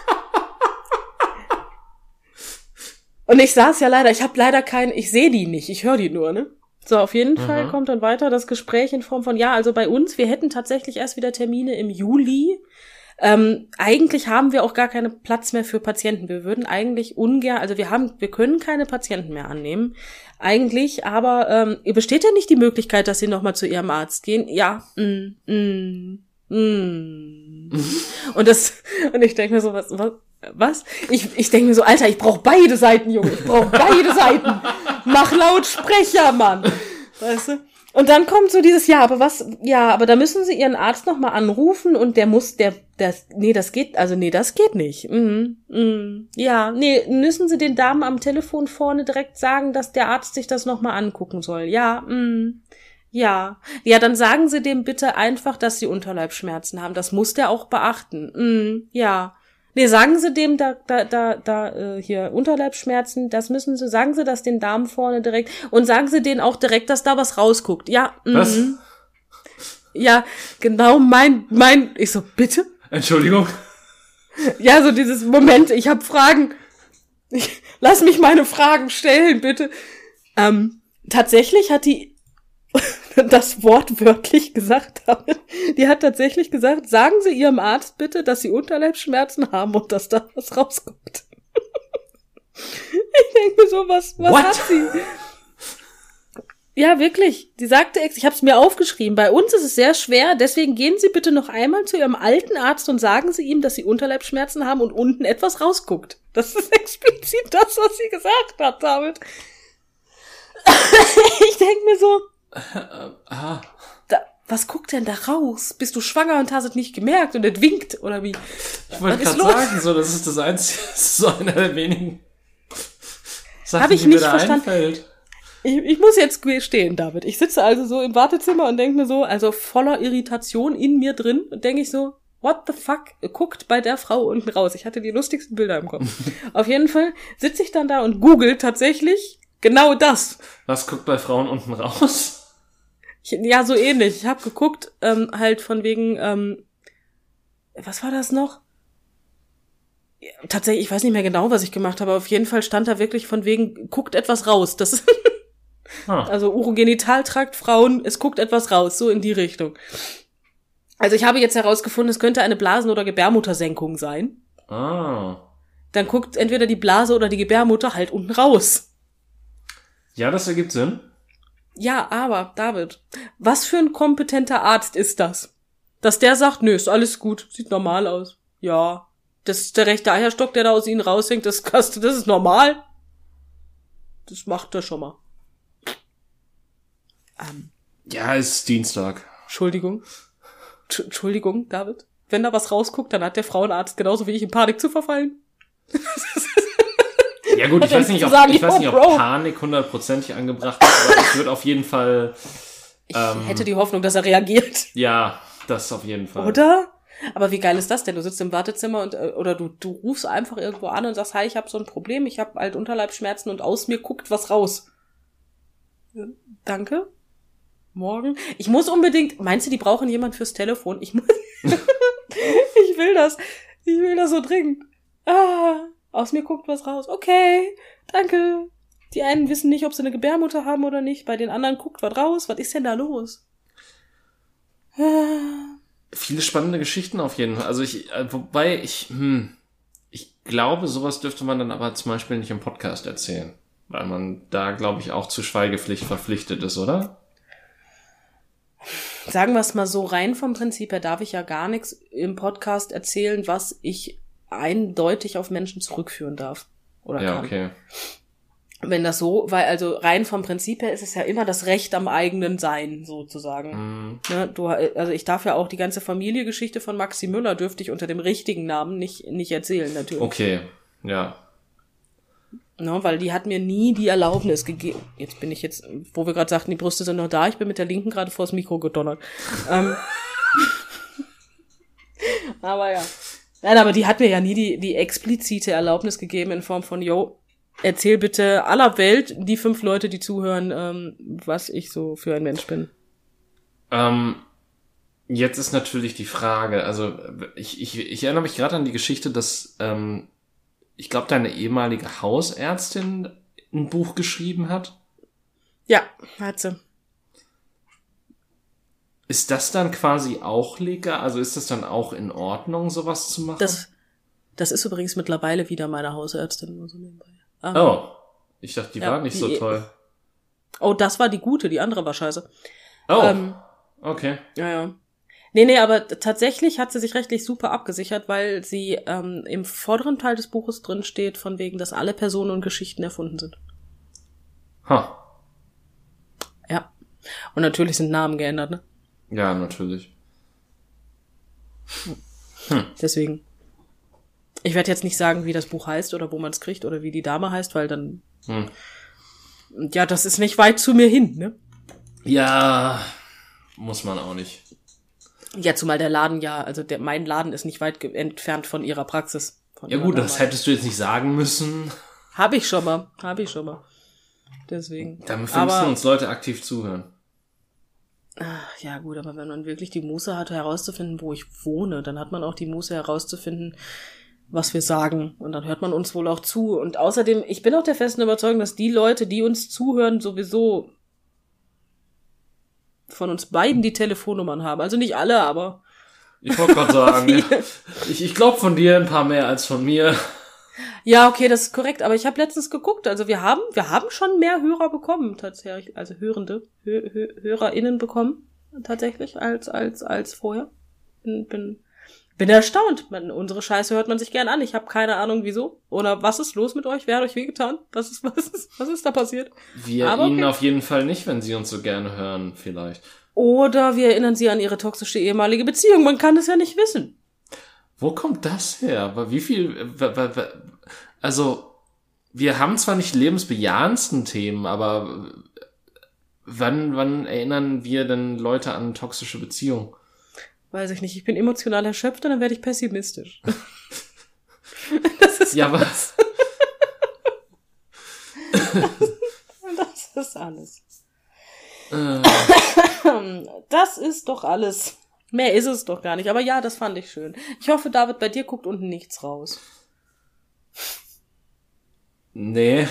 Und ich saß ja leider, ich habe leider keinen, ich sehe die nicht, ich höre die nur, ne? So, auf jeden mhm. Fall kommt dann weiter das Gespräch in Form von, ja, also bei uns, wir hätten tatsächlich erst wieder Termine im Juli. Ähm, eigentlich haben wir auch gar keinen Platz mehr für Patienten. Wir würden eigentlich ungern, also wir haben, wir können keine Patienten mehr annehmen. Eigentlich, aber ähm, besteht ja nicht die Möglichkeit, dass Sie nochmal zu Ihrem Arzt gehen? Ja, mm, mm, mm. Mhm. Und das, und ich denke mir so, was, was, was? Ich, ich denke mir so, Alter, ich brauche beide Seiten, Junge, ich brauche beide Seiten. Mach Lautsprecher, Mann. Weißt du? Und dann kommt so dieses, ja, aber was, ja, aber da müssen sie ihren Arzt nochmal anrufen und der muss, der, der, nee, das geht, also nee, das geht nicht. Mhm, mhm. Ja, nee, müssen sie den Damen am Telefon vorne direkt sagen, dass der Arzt sich das nochmal angucken soll. Ja, mhm. Ja. Ja, dann sagen sie dem bitte einfach, dass sie Unterleibsschmerzen haben. Das muss der auch beachten. Mhm, ja. Nee, sagen Sie dem da, da, da, da, äh, hier, Unterleibsschmerzen, das müssen Sie, sagen Sie das den Damen vorne direkt und sagen Sie denen auch direkt, dass da was rausguckt. Ja, was? Mhm. Ja, genau mein, mein, ich so, bitte? Entschuldigung? Ja, so dieses Moment, ich habe Fragen. Ich, lass mich meine Fragen stellen, bitte. Ähm, tatsächlich hat die das Wort wörtlich gesagt habe. Die hat tatsächlich gesagt, sagen Sie Ihrem Arzt bitte, dass Sie Unterleibsschmerzen haben und dass da was rauskommt. Ich denke mir so, was, was What? hat sie? Ja, wirklich. Die sagte, ich habe es mir aufgeschrieben, bei uns ist es sehr schwer, deswegen gehen Sie bitte noch einmal zu Ihrem alten Arzt und sagen Sie ihm, dass Sie Unterleibsschmerzen haben und unten etwas rausguckt. Das ist explizit das, was sie gesagt hat damit. Ich denke mir so, Ah. Da, was guckt denn da raus? Bist du schwanger und hast es nicht gemerkt und es winkt, oder wie? Ich wollte Was ist gerade los? sagen, so, das ist das einzige, das ist so einer der wenigen Sachen, Hab ich die mir nicht da verstanden. einfällt. Ich, ich muss jetzt stehen, David. Ich sitze also so im Wartezimmer und denke mir so, also voller Irritation in mir drin und denke ich so, what the fuck, guckt bei der Frau unten raus. Ich hatte die lustigsten Bilder im Kopf. Auf jeden Fall sitze ich dann da und google tatsächlich genau das. Was guckt bei Frauen unten raus? Ich, ja, so ähnlich. Ich habe geguckt, ähm, halt von wegen, ähm, was war das noch? Ja, tatsächlich, ich weiß nicht mehr genau, was ich gemacht habe, aber auf jeden Fall stand da wirklich von wegen, guckt etwas raus. Das ist Ah. also Urogenitaltrakt, Frauen, es guckt etwas raus, so in die Richtung. Also ich habe jetzt herausgefunden, es könnte eine Blasen- oder Gebärmuttersenkung sein. Ah. Dann guckt entweder die Blase oder die Gebärmutter halt unten raus. Ja, das ergibt Sinn. Ja, aber, David, was für ein kompetenter Arzt ist das? Dass der sagt, nö, ist alles gut, sieht normal aus. Ja, das ist der rechte Eierstock, der da aus ihnen raushängt, das, das ist normal. Das macht er schon mal. Ähm, Ja, ist Dienstag. Entschuldigung. Tsch- Entschuldigung, David. Wenn da was rausguckt, dann hat der Frauenarzt genauso wie ich in Panik zu verfallen. Ja gut, ich Hat er weiß nicht, zu ob, sagen, ich weiß yo, nicht, ob Bro. Panik hundertprozentig angebracht ist, aber es wird auf jeden Fall, Ich ähm, hätte die Hoffnung, dass er reagiert. ja, das auf jeden Fall. Oder? Aber wie geil ist das denn? Du sitzt im Wartezimmer und äh, oder du du rufst einfach irgendwo an und sagst, hi, ich habe so ein Problem, ich habe halt Unterleibsschmerzen und aus mir guckt was raus. Ja, danke. Morgen. Ich muss unbedingt. Meinst du, die brauchen jemand fürs Telefon? Ich muss. Ich will das. Ich will das so dringend. Ah, aus mir guckt was raus. Okay, danke. Die einen wissen nicht, ob sie eine Gebärmutter haben oder nicht. Bei den anderen guckt was raus. Was ist denn da los? Ah. Viele spannende Geschichten auf jeden Fall. Also ich, äh, wobei ich, hm, ich glaube, sowas dürfte man dann aber zum Beispiel nicht im Podcast erzählen. Weil man da, glaube ich, auch zu Schweigepflicht verpflichtet ist, oder? Sagen wir es mal so, rein vom Prinzip her darf ich ja gar nichts im Podcast erzählen, was ich eindeutig auf Menschen zurückführen darf. Oder Ja, kann. okay. Wenn das so, weil also rein vom Prinzip her ist es ja immer das Recht am eigenen Sein, sozusagen. Mhm. Ne, du, also ich darf ja auch die ganze Familiengeschichte von Maxi Müller dürfte ich unter dem richtigen Namen nicht, nicht erzählen, natürlich. Okay, ja. Ne, weil die hat mir nie die Erlaubnis gegeben. Jetzt bin ich jetzt, wo wir gerade sagten, die Brüste sind noch da, ich bin mit der Linken gerade vors Mikro gedonnert. ähm, aber ja. Nein, aber die hat mir ja nie die, die explizite Erlaubnis gegeben in Form von, yo, erzähl bitte aller Welt, die fünf Leute, die zuhören, ähm, was ich so für ein Mensch bin. Ähm, jetzt ist natürlich die Frage, also ich, ich, ich erinnere mich gerade an die Geschichte, dass ähm, ich glaube, deine ehemalige Hausärztin ein Buch geschrieben hat. Ja, hat sie. Ist das dann quasi auch legal? Also ist das dann auch in Ordnung, sowas zu machen? Das, das ist übrigens mittlerweile wieder meine Hausärztin. Nur so nebenbei. Ähm, Oh, ich dachte, die ja, war nicht so die- toll. Oh, das war die gute, die andere war scheiße. Oh, Ähm, okay. ja, ja. Nee, nee, aber tatsächlich hat sie sich rechtlich super abgesichert, weil sie ähm, im vorderen Teil des Buches drin steht, von wegen, dass alle Personen und Geschichten erfunden sind. Ha. Ja. Und natürlich sind Namen geändert, ne? Ja, natürlich. Hm. Deswegen. Ich werde jetzt nicht sagen, wie das Buch heißt oder wo man es kriegt oder wie die Dame heißt, weil dann... Hm. Ja, das ist nicht weit zu mir hin, ne? Ja, muss man auch nicht. Ja, zumal der Laden ja, also der, mein Laden ist nicht weit ge- entfernt von ihrer Praxis. Von ja gut, das hättest du jetzt nicht sagen müssen. Hab ich schon mal, hab ich schon mal. Deswegen. Dann müssen uns Leute aktiv zuhören. Ach, ja gut, aber wenn man wirklich die Muße hat, herauszufinden, wo ich wohne, dann hat man auch die Muße herauszufinden, was wir sagen. Und dann hört man uns wohl auch zu. Und außerdem, ich bin auch der festen Überzeugung, dass die Leute, die uns zuhören, sowieso von uns beiden die Telefonnummern haben. Also nicht alle, aber... Ich wollte gerade sagen, ja. ich, ich glaube von dir ein paar mehr als von mir. Ja, okay, das ist korrekt. Aber ich habe letztens geguckt. Also wir haben wir haben schon mehr Hörer bekommen, tatsächlich. Also Hörende, Hö- Hö- HörerInnen bekommen, tatsächlich, als als als vorher. Bin, bin, bin erstaunt. Man, unsere Scheiße hört man sich gern an. Ich habe keine Ahnung, wieso. Oder was ist los mit euch? Wer hat euch wehgetan? Was ist, was ist, was ist da passiert? Wir Aber Ihnen okay. auf jeden Fall nicht, wenn Sie uns so gerne hören, vielleicht. Oder wir erinnern sie an ihre toxische ehemalige Beziehung. Man kann es ja nicht wissen. Wo kommt das her? Wie viel... Also, wir haben zwar nicht die lebensbejahendsten Themen, aber wann, wann erinnern wir denn Leute an toxische Beziehungen? Weiß ich nicht. Ich bin emotional erschöpft und dann werde ich pessimistisch. Das ist ja, aber alles. Das ist alles. Äh. Das ist doch alles. Mehr ist es doch gar nicht. Aber ja, das fand ich schön. Ich hoffe, David, bei dir guckt unten nichts raus. Nee.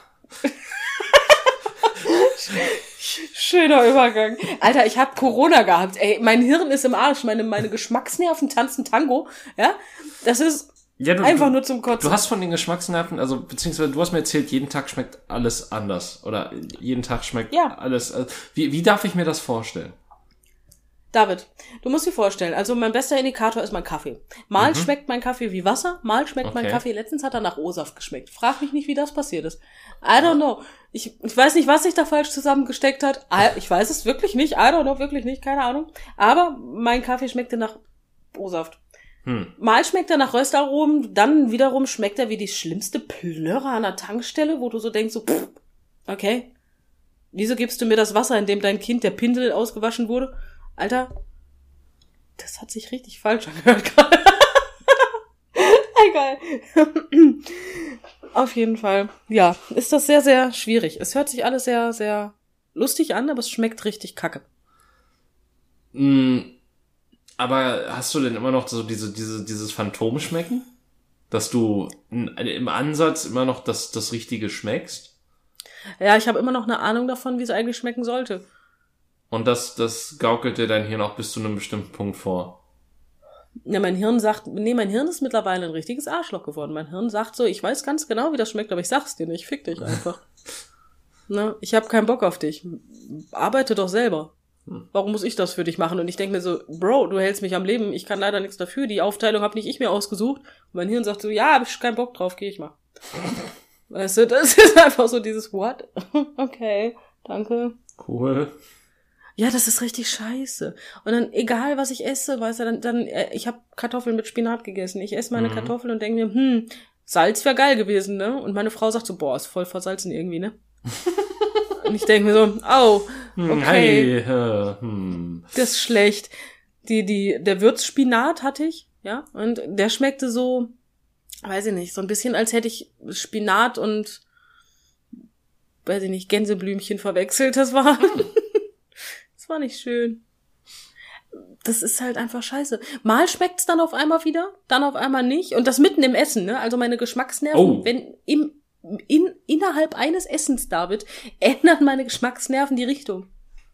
Schöner Übergang. Alter, ich hab Corona gehabt. Ey, mein Hirn ist im Arsch. Meine, meine Geschmacksnerven tanzen Tango. Ja, das ist ja, du, einfach du, nur zum Kotzen. Du hast von den Geschmacksnerven, also beziehungsweise du hast mir erzählt, jeden Tag schmeckt alles anders. Oder jeden Tag schmeckt ja. alles... Also, wie, wie darf ich mir das vorstellen? David, du musst dir vorstellen, also mein bester Indikator ist mein Kaffee. Mal mhm. schmeckt mein Kaffee wie Wasser, mal schmeckt okay. mein Kaffee, letztens hat er nach O-Saft geschmeckt. Frag mich nicht, wie das passiert ist. I don't know. Ich, ich weiß nicht, was sich da falsch zusammengesteckt hat. Ich weiß es wirklich nicht. I don't know, wirklich nicht, keine Ahnung. Aber mein Kaffee schmeckte nach O-Saft. Hm. Mal schmeckt er nach Röstaromen, dann wiederum schmeckt er wie die schlimmste Plörre an der Tankstelle, wo du so denkst, so, pff, okay, wieso gibst du mir das Wasser, in dem dein Kind der Pindel ausgewaschen wurde? Alter, das hat sich richtig falsch angehört gerade. Egal. Auf jeden Fall. Ja, ist das sehr, sehr schwierig. Es hört sich alles sehr, sehr lustig an, aber es schmeckt richtig kacke. Mm, aber hast du denn immer noch so diese, diese, dieses Phantomschmecken? Dass du im Ansatz immer noch das, das Richtige schmeckst? Ja, ich habe immer noch eine Ahnung davon, wie es eigentlich schmecken sollte. Und das, das gaukelt dir dein Hirn auch bis zu einem bestimmten Punkt vor. Ja, mein Hirn sagt, nee, mein Hirn ist mittlerweile ein richtiges Arschloch geworden. Mein Hirn sagt so, ich weiß ganz genau, wie das schmeckt, aber ich sag's dir nicht, fick dich einfach. Ne? Ich habe keinen Bock auf dich. Arbeite doch selber. Warum muss ich das für dich machen? Und ich denke mir so, Bro, du hältst mich am Leben, ich kann leider nichts dafür, die Aufteilung habe nicht ich mir ausgesucht. Und mein Hirn sagt so, ja, hab ich keinen Bock drauf, geh ich mal. Weißt du, das ist einfach so dieses What? Okay, danke. Cool. Ja, das ist richtig scheiße. Und dann, egal was ich esse, weißt du, dann, dann äh, ich habe Kartoffeln mit Spinat gegessen. Ich esse meine mhm. Kartoffeln und denke mir, hm, Salz wäre geil gewesen, ne? Und meine Frau sagt so, boah, ist voll versalzen irgendwie, ne? Und ich denke mir so, oh, okay, hey, uh, hm. das ist schlecht. Die, die, der Würzspinat hatte ich, ja, und der schmeckte so, weiß ich nicht, so ein bisschen, als hätte ich Spinat und, weiß ich nicht, Gänseblümchen verwechselt. Das war... Das war nicht schön. Das ist halt einfach scheiße. Mal schmeckt's dann auf einmal wieder, dann auf einmal nicht. Und das mitten im Essen, ne? Also meine Geschmacksnerven, oh. wenn im, in, innerhalb eines Essens, David, ändern meine Geschmacksnerven die Richtung.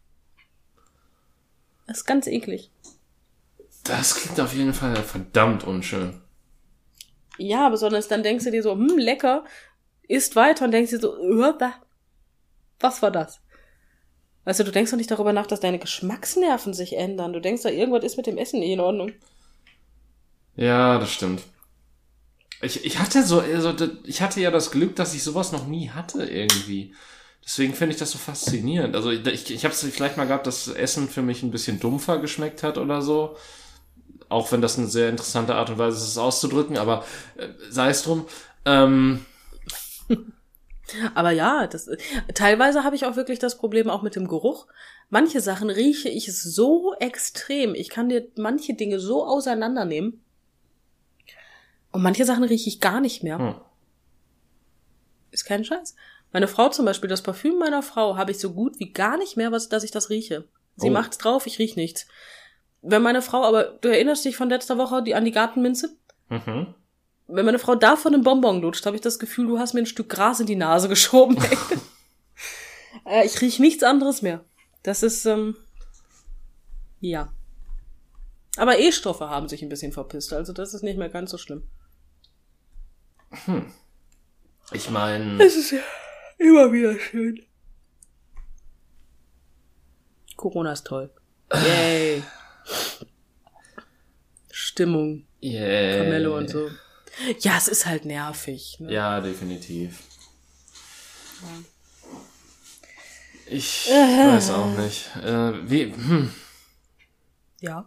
Das ist ganz eklig. Das klingt auf jeden Fall verdammt unschön. Ja, besonders dann denkst du dir so, hm, lecker, isst weiter und denkst dir so, was war das? Weißt du, du denkst doch nicht darüber nach, dass deine Geschmacksnerven sich ändern. Du denkst doch, irgendwas ist mit dem Essen nicht in Ordnung. Ja, das stimmt. Ich, ich hatte so, also, ich hatte ja das Glück, dass ich sowas noch nie hatte irgendwie. Deswegen finde ich das so faszinierend. Also ich, ich habe es vielleicht mal gehabt, dass Essen für mich ein bisschen dumpfer geschmeckt hat oder so. Auch wenn das eine sehr interessante Art und Weise ist, es auszudrücken, aber äh, sei es drum. Ähm, aber ja, das, teilweise habe ich auch wirklich das Problem auch mit dem Geruch. Manche Sachen rieche ich so extrem. Ich kann dir manche Dinge so auseinandernehmen. Und manche Sachen rieche ich gar nicht mehr. Hm. Ist kein Scheiß. Meine Frau zum Beispiel, das Parfüm meiner Frau habe ich so gut wie gar nicht mehr, was, dass ich das rieche. Sie oh. macht's drauf, ich riech nichts. Wenn meine Frau, aber du erinnerst dich von letzter Woche die, an die Gartenminze? Mhm. Wenn meine Frau davon einen Bonbon lutscht, habe ich das Gefühl, du hast mir ein Stück Gras in die Nase geschoben. äh, ich riech nichts anderes mehr. Das ist, ähm, ja. Aber E-Stoffe haben sich ein bisschen verpisst, also das ist nicht mehr ganz so schlimm. Hm. Ich meine... Es ist ja immer wieder schön. Corona ist toll. Yay. Stimmung. Yay. Kamelle und so. Ja, es ist halt nervig. Ne? Ja, definitiv. Ja. Ich äh. weiß auch nicht. Äh, wie... Hm. Ja.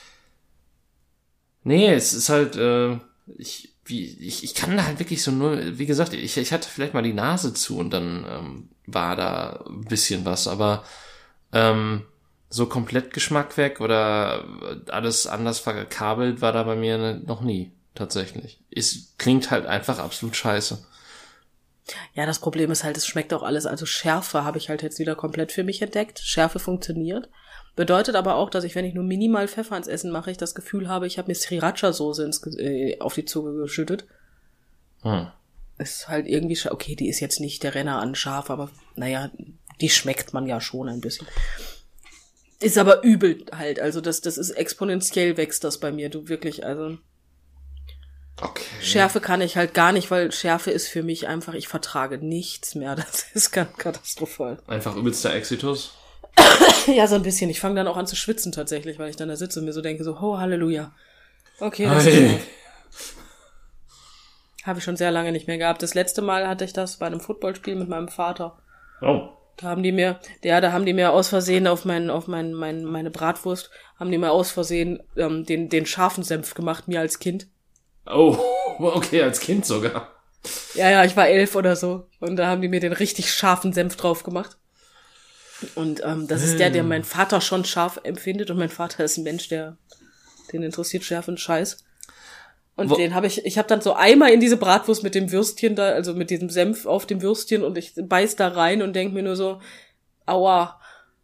Nee, es ist halt... Äh, ich... Wie, ich, ich kann da halt wirklich so nur, wie gesagt, ich, ich hatte vielleicht mal die Nase zu und dann ähm, war da ein bisschen was, aber ähm, so komplett Geschmack weg oder alles anders verkabelt war da bei mir noch nie, tatsächlich. Es klingt halt einfach absolut scheiße. Ja, das Problem ist halt, es schmeckt auch alles, also Schärfe habe ich halt jetzt wieder komplett für mich entdeckt. Schärfe funktioniert. Bedeutet aber auch, dass ich, wenn ich nur minimal Pfeffer ins Essen mache, ich das Gefühl habe, ich habe mir Sriracha-Soße ins, äh, auf die Zunge geschüttet. Hm. Ist halt irgendwie, scha- okay, die ist jetzt nicht der Renner an scharf, aber naja, die schmeckt man ja schon ein bisschen. Ist aber übel halt, also das, das ist exponentiell wächst das bei mir, du wirklich, also. Okay. Schärfe kann ich halt gar nicht, weil Schärfe ist für mich einfach, ich vertrage nichts mehr, das ist ganz katastrophal. Einfach übelster Exitus? Ja, so ein bisschen. Ich fange dann auch an zu schwitzen tatsächlich, weil ich dann da sitze und mir so denke, so, oh, Halleluja. Okay, das hey. Habe ich schon sehr lange nicht mehr gehabt. Das letzte Mal hatte ich das bei einem Footballspiel mit meinem Vater. Oh. Da haben die mir, ja, da haben die mir aus Versehen auf meinen, auf meinen, mein, meine Bratwurst, haben die mir aus Versehen ähm, den, den scharfen Senf gemacht, mir als Kind. Oh, okay, als Kind sogar. Ja, ja, ich war elf oder so. Und da haben die mir den richtig scharfen Senf drauf gemacht. Und ähm, das ist der, der mein Vater schon scharf empfindet. Und mein Vater ist ein Mensch, der den interessiert Schärfe und Scheiß. Und Wo- den habe ich, ich habe dann so einmal in diese Bratwurst mit dem Würstchen da, also mit diesem Senf auf dem Würstchen und ich beiß da rein und denk mir nur so, aua.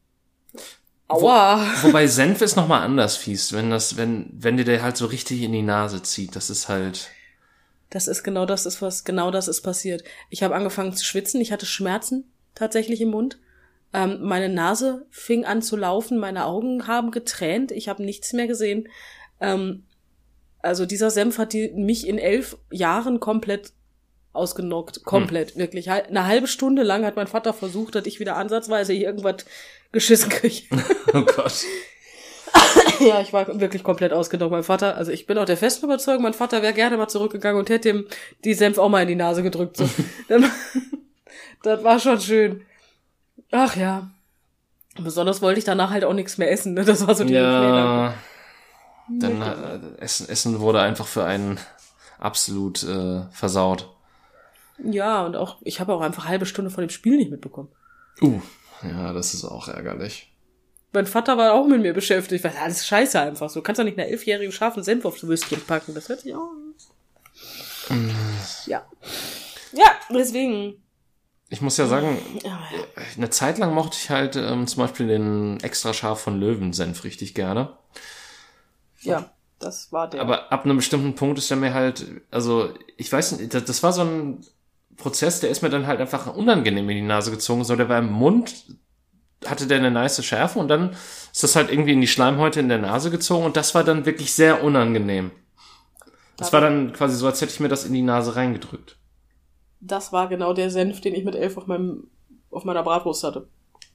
Aua. Wo, wobei Senf ist nochmal anders fies, wenn das, wenn, wenn dir der halt so richtig in die Nase zieht. Das ist halt... Das ist genau das, ist was, genau das ist passiert. Ich habe angefangen zu schwitzen, ich hatte Schmerzen tatsächlich im Mund. Ähm, meine Nase fing an zu laufen, meine Augen haben getränt, ich habe nichts mehr gesehen. Ähm, also dieser Senf hat die, mich in elf Jahren komplett ausgenockt. Komplett, hm. wirklich. Eine halbe Stunde lang hat mein Vater versucht, dass ich wieder ansatzweise irgendwas geschissen kriege. Oh Gott. Ja, ich war wirklich komplett ausgenockt. Mein Vater, also ich bin auch der festen Überzeugung, mein Vater wäre gerne mal zurückgegangen und hätte ihm die Senf auch mal in die Nase gedrückt. So. Das war schon schön. Ach ja. Besonders wollte ich danach halt auch nichts mehr essen. Ne? Das war so die Ja. Dann äh, Essen, Essen wurde einfach für einen absolut äh, versaut. Ja, und auch, ich habe auch einfach eine halbe Stunde von dem Spiel nicht mitbekommen. Uh, ja, das ist auch ärgerlich. Mein Vater war auch mit mir beschäftigt, weil alles scheiße einfach so. Du kannst doch nicht einer elfjährigen scharfen Senf aufs Würstchen packen. Das hört sich auch an. Ja. Ja, deswegen. Ich muss ja sagen, eine Zeit lang mochte ich halt ähm, zum Beispiel den extra scharf von Löwensenf richtig gerne. Ja, das war der. Aber ab einem bestimmten Punkt ist der mir halt, also ich weiß nicht, das, das war so ein Prozess, der ist mir dann halt einfach unangenehm in die Nase gezogen. So, der war im Mund, hatte der eine nice Schärfe und dann ist das halt irgendwie in die Schleimhäute in der Nase gezogen und das war dann wirklich sehr unangenehm. Das war dann quasi so, als hätte ich mir das in die Nase reingedrückt. Das war genau der Senf, den ich mit elf auf meinem, auf meiner Bratwurst hatte.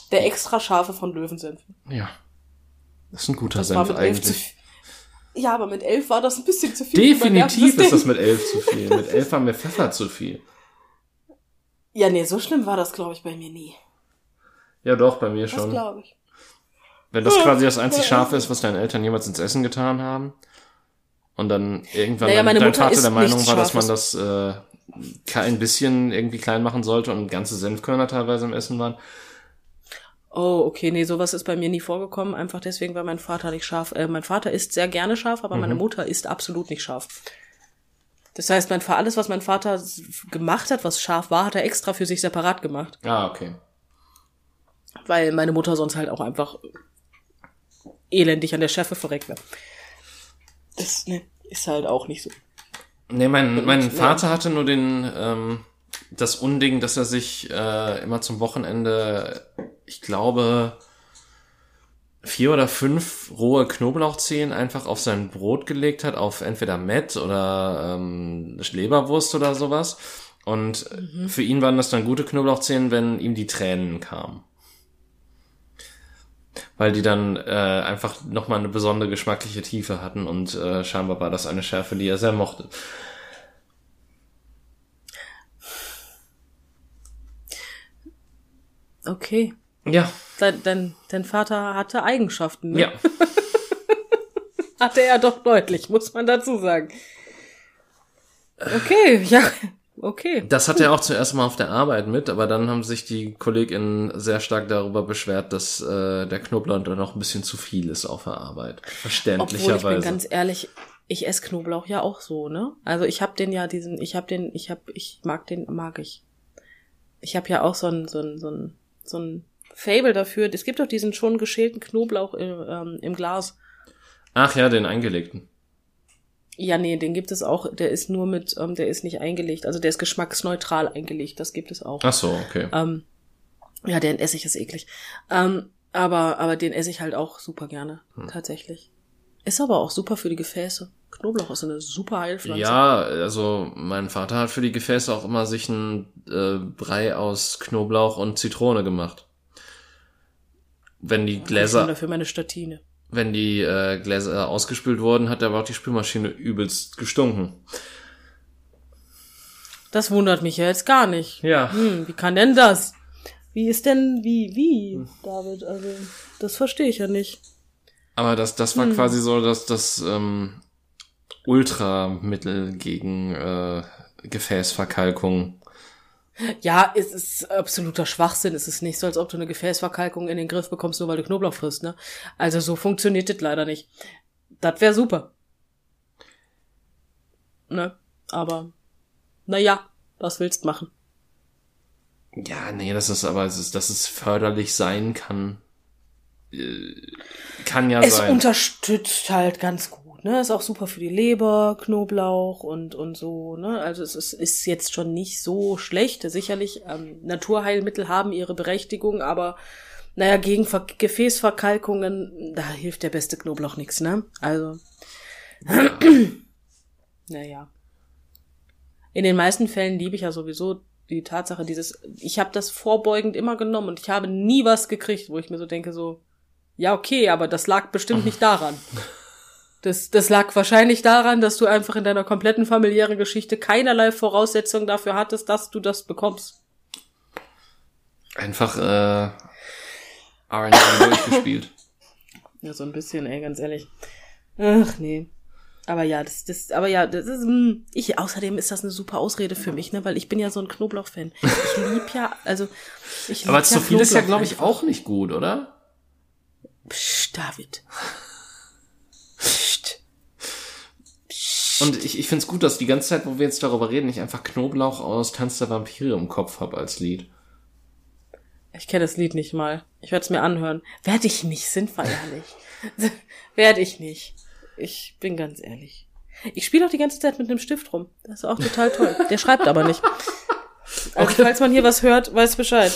Der extra scharfe von Löwensenf. Ja. Das ist ein guter Das Senf war mit elf eigentlich. zu, ja, aber mit elf war das ein bisschen zu viel. Definitiv ist das mit elf zu viel. Mit elf war mir Pfeffer zu viel. Ja, nee, so schlimm war das, glaube ich, bei mir nie. Ja, doch, bei mir Das schon. glaube ich. Wenn das quasi das einzig Scharfe ist, was deine Eltern jemals ins Essen getan haben und dann irgendwann Naja, meine dein Mutter Vater isst der Meinung nichts war, dass man Scharfes. das äh, ein bisschen irgendwie klein machen sollte und ganze Senfkörner teilweise im Essen waren. Oh, okay, nee, sowas ist bei mir nie vorgekommen, einfach deswegen, weil mein Vater nicht scharf, äh, mein Vater isst sehr gerne scharf, aber mhm. meine Mutter isst absolut nicht scharf. Das heißt, mein Vater, alles, was mein Vater gemacht hat, was scharf war, hat er extra für sich separat gemacht. Ah, okay. Weil meine Mutter sonst halt auch einfach elendig an der Schärfe verreckt. Ne? Das ne, ist halt auch nicht so. Nee, mein, Und, mein ja. Vater hatte nur den ähm, das Unding, dass er sich äh, immer zum Wochenende, ich glaube, vier oder fünf rohe Knoblauchzehen einfach auf sein Brot gelegt hat, auf entweder Mett oder ähm, Leberwurst oder sowas. Und mhm. für ihn waren das dann gute Knoblauchzehen, wenn ihm die Tränen kamen. Weil die dann äh, einfach nochmal eine besondere geschmackliche Tiefe hatten und äh, scheinbar war das eine Schärfe, die er sehr mochte. Okay. Ja. Dein, dein, dein Vater hatte Eigenschaften, ne? Ja. Hatte er doch deutlich, muss man dazu sagen. Okay, ja, okay. Das hatte er auch zuerst mal auf der Arbeit mit, aber dann haben sich die KollegInnen sehr stark darüber beschwert, dass äh, der Knoblauch dann noch ein bisschen zu viel ist auf der Arbeit. Verständlicherweise. Obwohl, ich bin ganz ehrlich, ich esse Knoblauch ja auch so, ne? Also ich hab den ja diesen, ich hab den, ich hab, ich mag den, mag ich. Ich hab ja auch so ein, so ein, so ein, so ein Fable dafür. Es gibt doch diesen schon geschälten Knoblauch im, ähm, im Glas. Ach ja, den eingelegten. Ja, nee, den gibt es auch. Der ist nur mit, ähm, der ist nicht eingelegt. Also der ist geschmacksneutral eingelegt. Das gibt es auch. Ach so, okay. Ähm, ja, den Essig ist eklig. Ähm, aber, aber den esse ich halt auch super gerne. Hm. Tatsächlich. Ist aber auch super für die Gefäße. Knoblauch ist eine super Heilpflanze. Ja, also mein Vater hat für die Gefäße auch immer sich einen äh, Brei aus Knoblauch und Zitrone gemacht. Wenn die Gläser... Ich bin dafür meine Statine. Wenn die äh, Gläser ausgespült wurden, hat aber auch die Spülmaschine übelst gestunken. Das wundert mich ja jetzt gar nicht. Ja. Hm, wie kann denn das? Wie ist denn, wie, wie, David? Also, das verstehe ich ja nicht. Aber das, das war hm. quasi so, dass das ähm, Ultramittel gegen äh, Gefäßverkalkung. Ja, es ist absoluter Schwachsinn. Es ist nicht so, als ob du eine Gefäßverkalkung in den Griff bekommst, nur weil du Knoblauch frisst, ne? Also so funktioniert das leider nicht. Das wäre super. Ne? Aber, naja, was willst machen? Ja, nee, das ist aber, es ist, dass es förderlich sein kann, äh, kann ja es sein. Es unterstützt halt ganz gut. Ne, ist auch super für die Leber, Knoblauch und und so, ne? Also es ist, ist jetzt schon nicht so schlecht. Sicherlich, ähm, Naturheilmittel haben ihre Berechtigung, aber naja, gegen Ver- Gefäßverkalkungen, da hilft der beste Knoblauch nichts, ne? Also, ja. Naja. In den meisten Fällen liebe ich ja sowieso die Tatsache, dieses, ich habe das vorbeugend immer genommen und ich habe nie was gekriegt, wo ich mir so denke, so, ja okay, aber das lag bestimmt nicht daran. Das, das lag wahrscheinlich daran, dass du einfach in deiner kompletten familiären Geschichte keinerlei Voraussetzungen dafür hattest, dass du das bekommst. Einfach äh, R and A durchgespielt. Ja, so ein bisschen, ey, ganz ehrlich. Ach, nee. Aber ja, das, das, aber ja, das ist, ich, außerdem ist das eine super Ausrede für mich, ne, weil ich bin ja so ein Knoblauch-Fan. Ich lieb ja, also, ich lieb aber ja zu viel ist ja, glaube ich, einfach. auch nicht gut, oder? Psst, David. Und ich, ich find's gut, dass die ganze Zeit, wo wir jetzt darüber reden, ich einfach Knoblauch aus Tanz der Vampire im Kopf habe als Lied. Ich kenne das Lied nicht mal. Ich werde es mir anhören. Werde ich nicht, sind wir ehrlich. Werde ich nicht. Ich bin ganz ehrlich. Ich spiele auch die ganze Zeit mit einem Stift rum. Das ist auch total toll. Der schreibt aber nicht. Also okay. Falls man hier was hört, weiß Bescheid.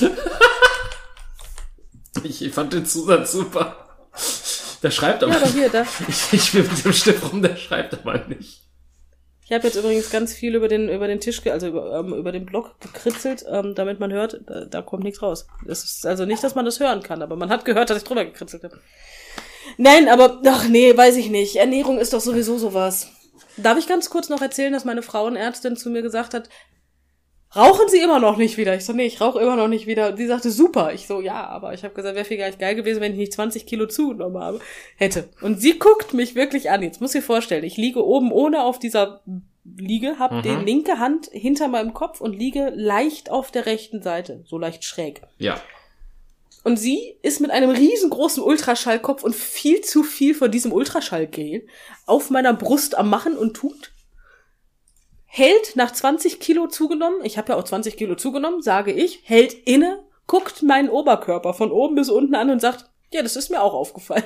Ich, ich fand den Zusatz super. Der schreibt aber ja, aber hier, da. Ich, ich spiele mit dem Stift rum, der schreibt aber nicht. Ich habe jetzt übrigens ganz viel über den über den Tisch, ge- also über, ähm, über den Block gekritzelt, ähm, damit man hört, da, da kommt nichts raus. Das ist also nicht, dass man das hören kann, aber man hat gehört, dass ich drüber gekritzelt habe. Nein, aber, ach nee, weiß ich nicht. Ernährung ist doch sowieso sowas. Darf ich ganz kurz noch erzählen, dass meine Frauenärztin zu mir gesagt hat, rauchen Sie immer noch nicht wieder? Ich so, nee, ich rauche immer noch nicht wieder. Und sie sagte, super. Ich so, ja, aber ich habe gesagt, wäre viel gar nicht geil gewesen, wenn ich nicht zwanzig Kilo zugenommen habe, hätte. Und sie guckt mich wirklich an. Jetzt muss ich vorstellen, ich liege oben ohne auf dieser Liege, habe Mhm. die linke Hand hinter meinem Kopf und liege leicht auf der rechten Seite, so leicht schräg. Ja. Und sie ist mit einem riesengroßen Ultraschallkopf und viel zu viel von diesem Ultraschallgel auf meiner Brust am Machen und tut. Hält nach zwanzig Kilo zugenommen, ich habe ja auch zwanzig Kilo zugenommen, sage ich, hält inne, guckt meinen Oberkörper von oben bis unten an und sagt, ja, das ist mir auch aufgefallen.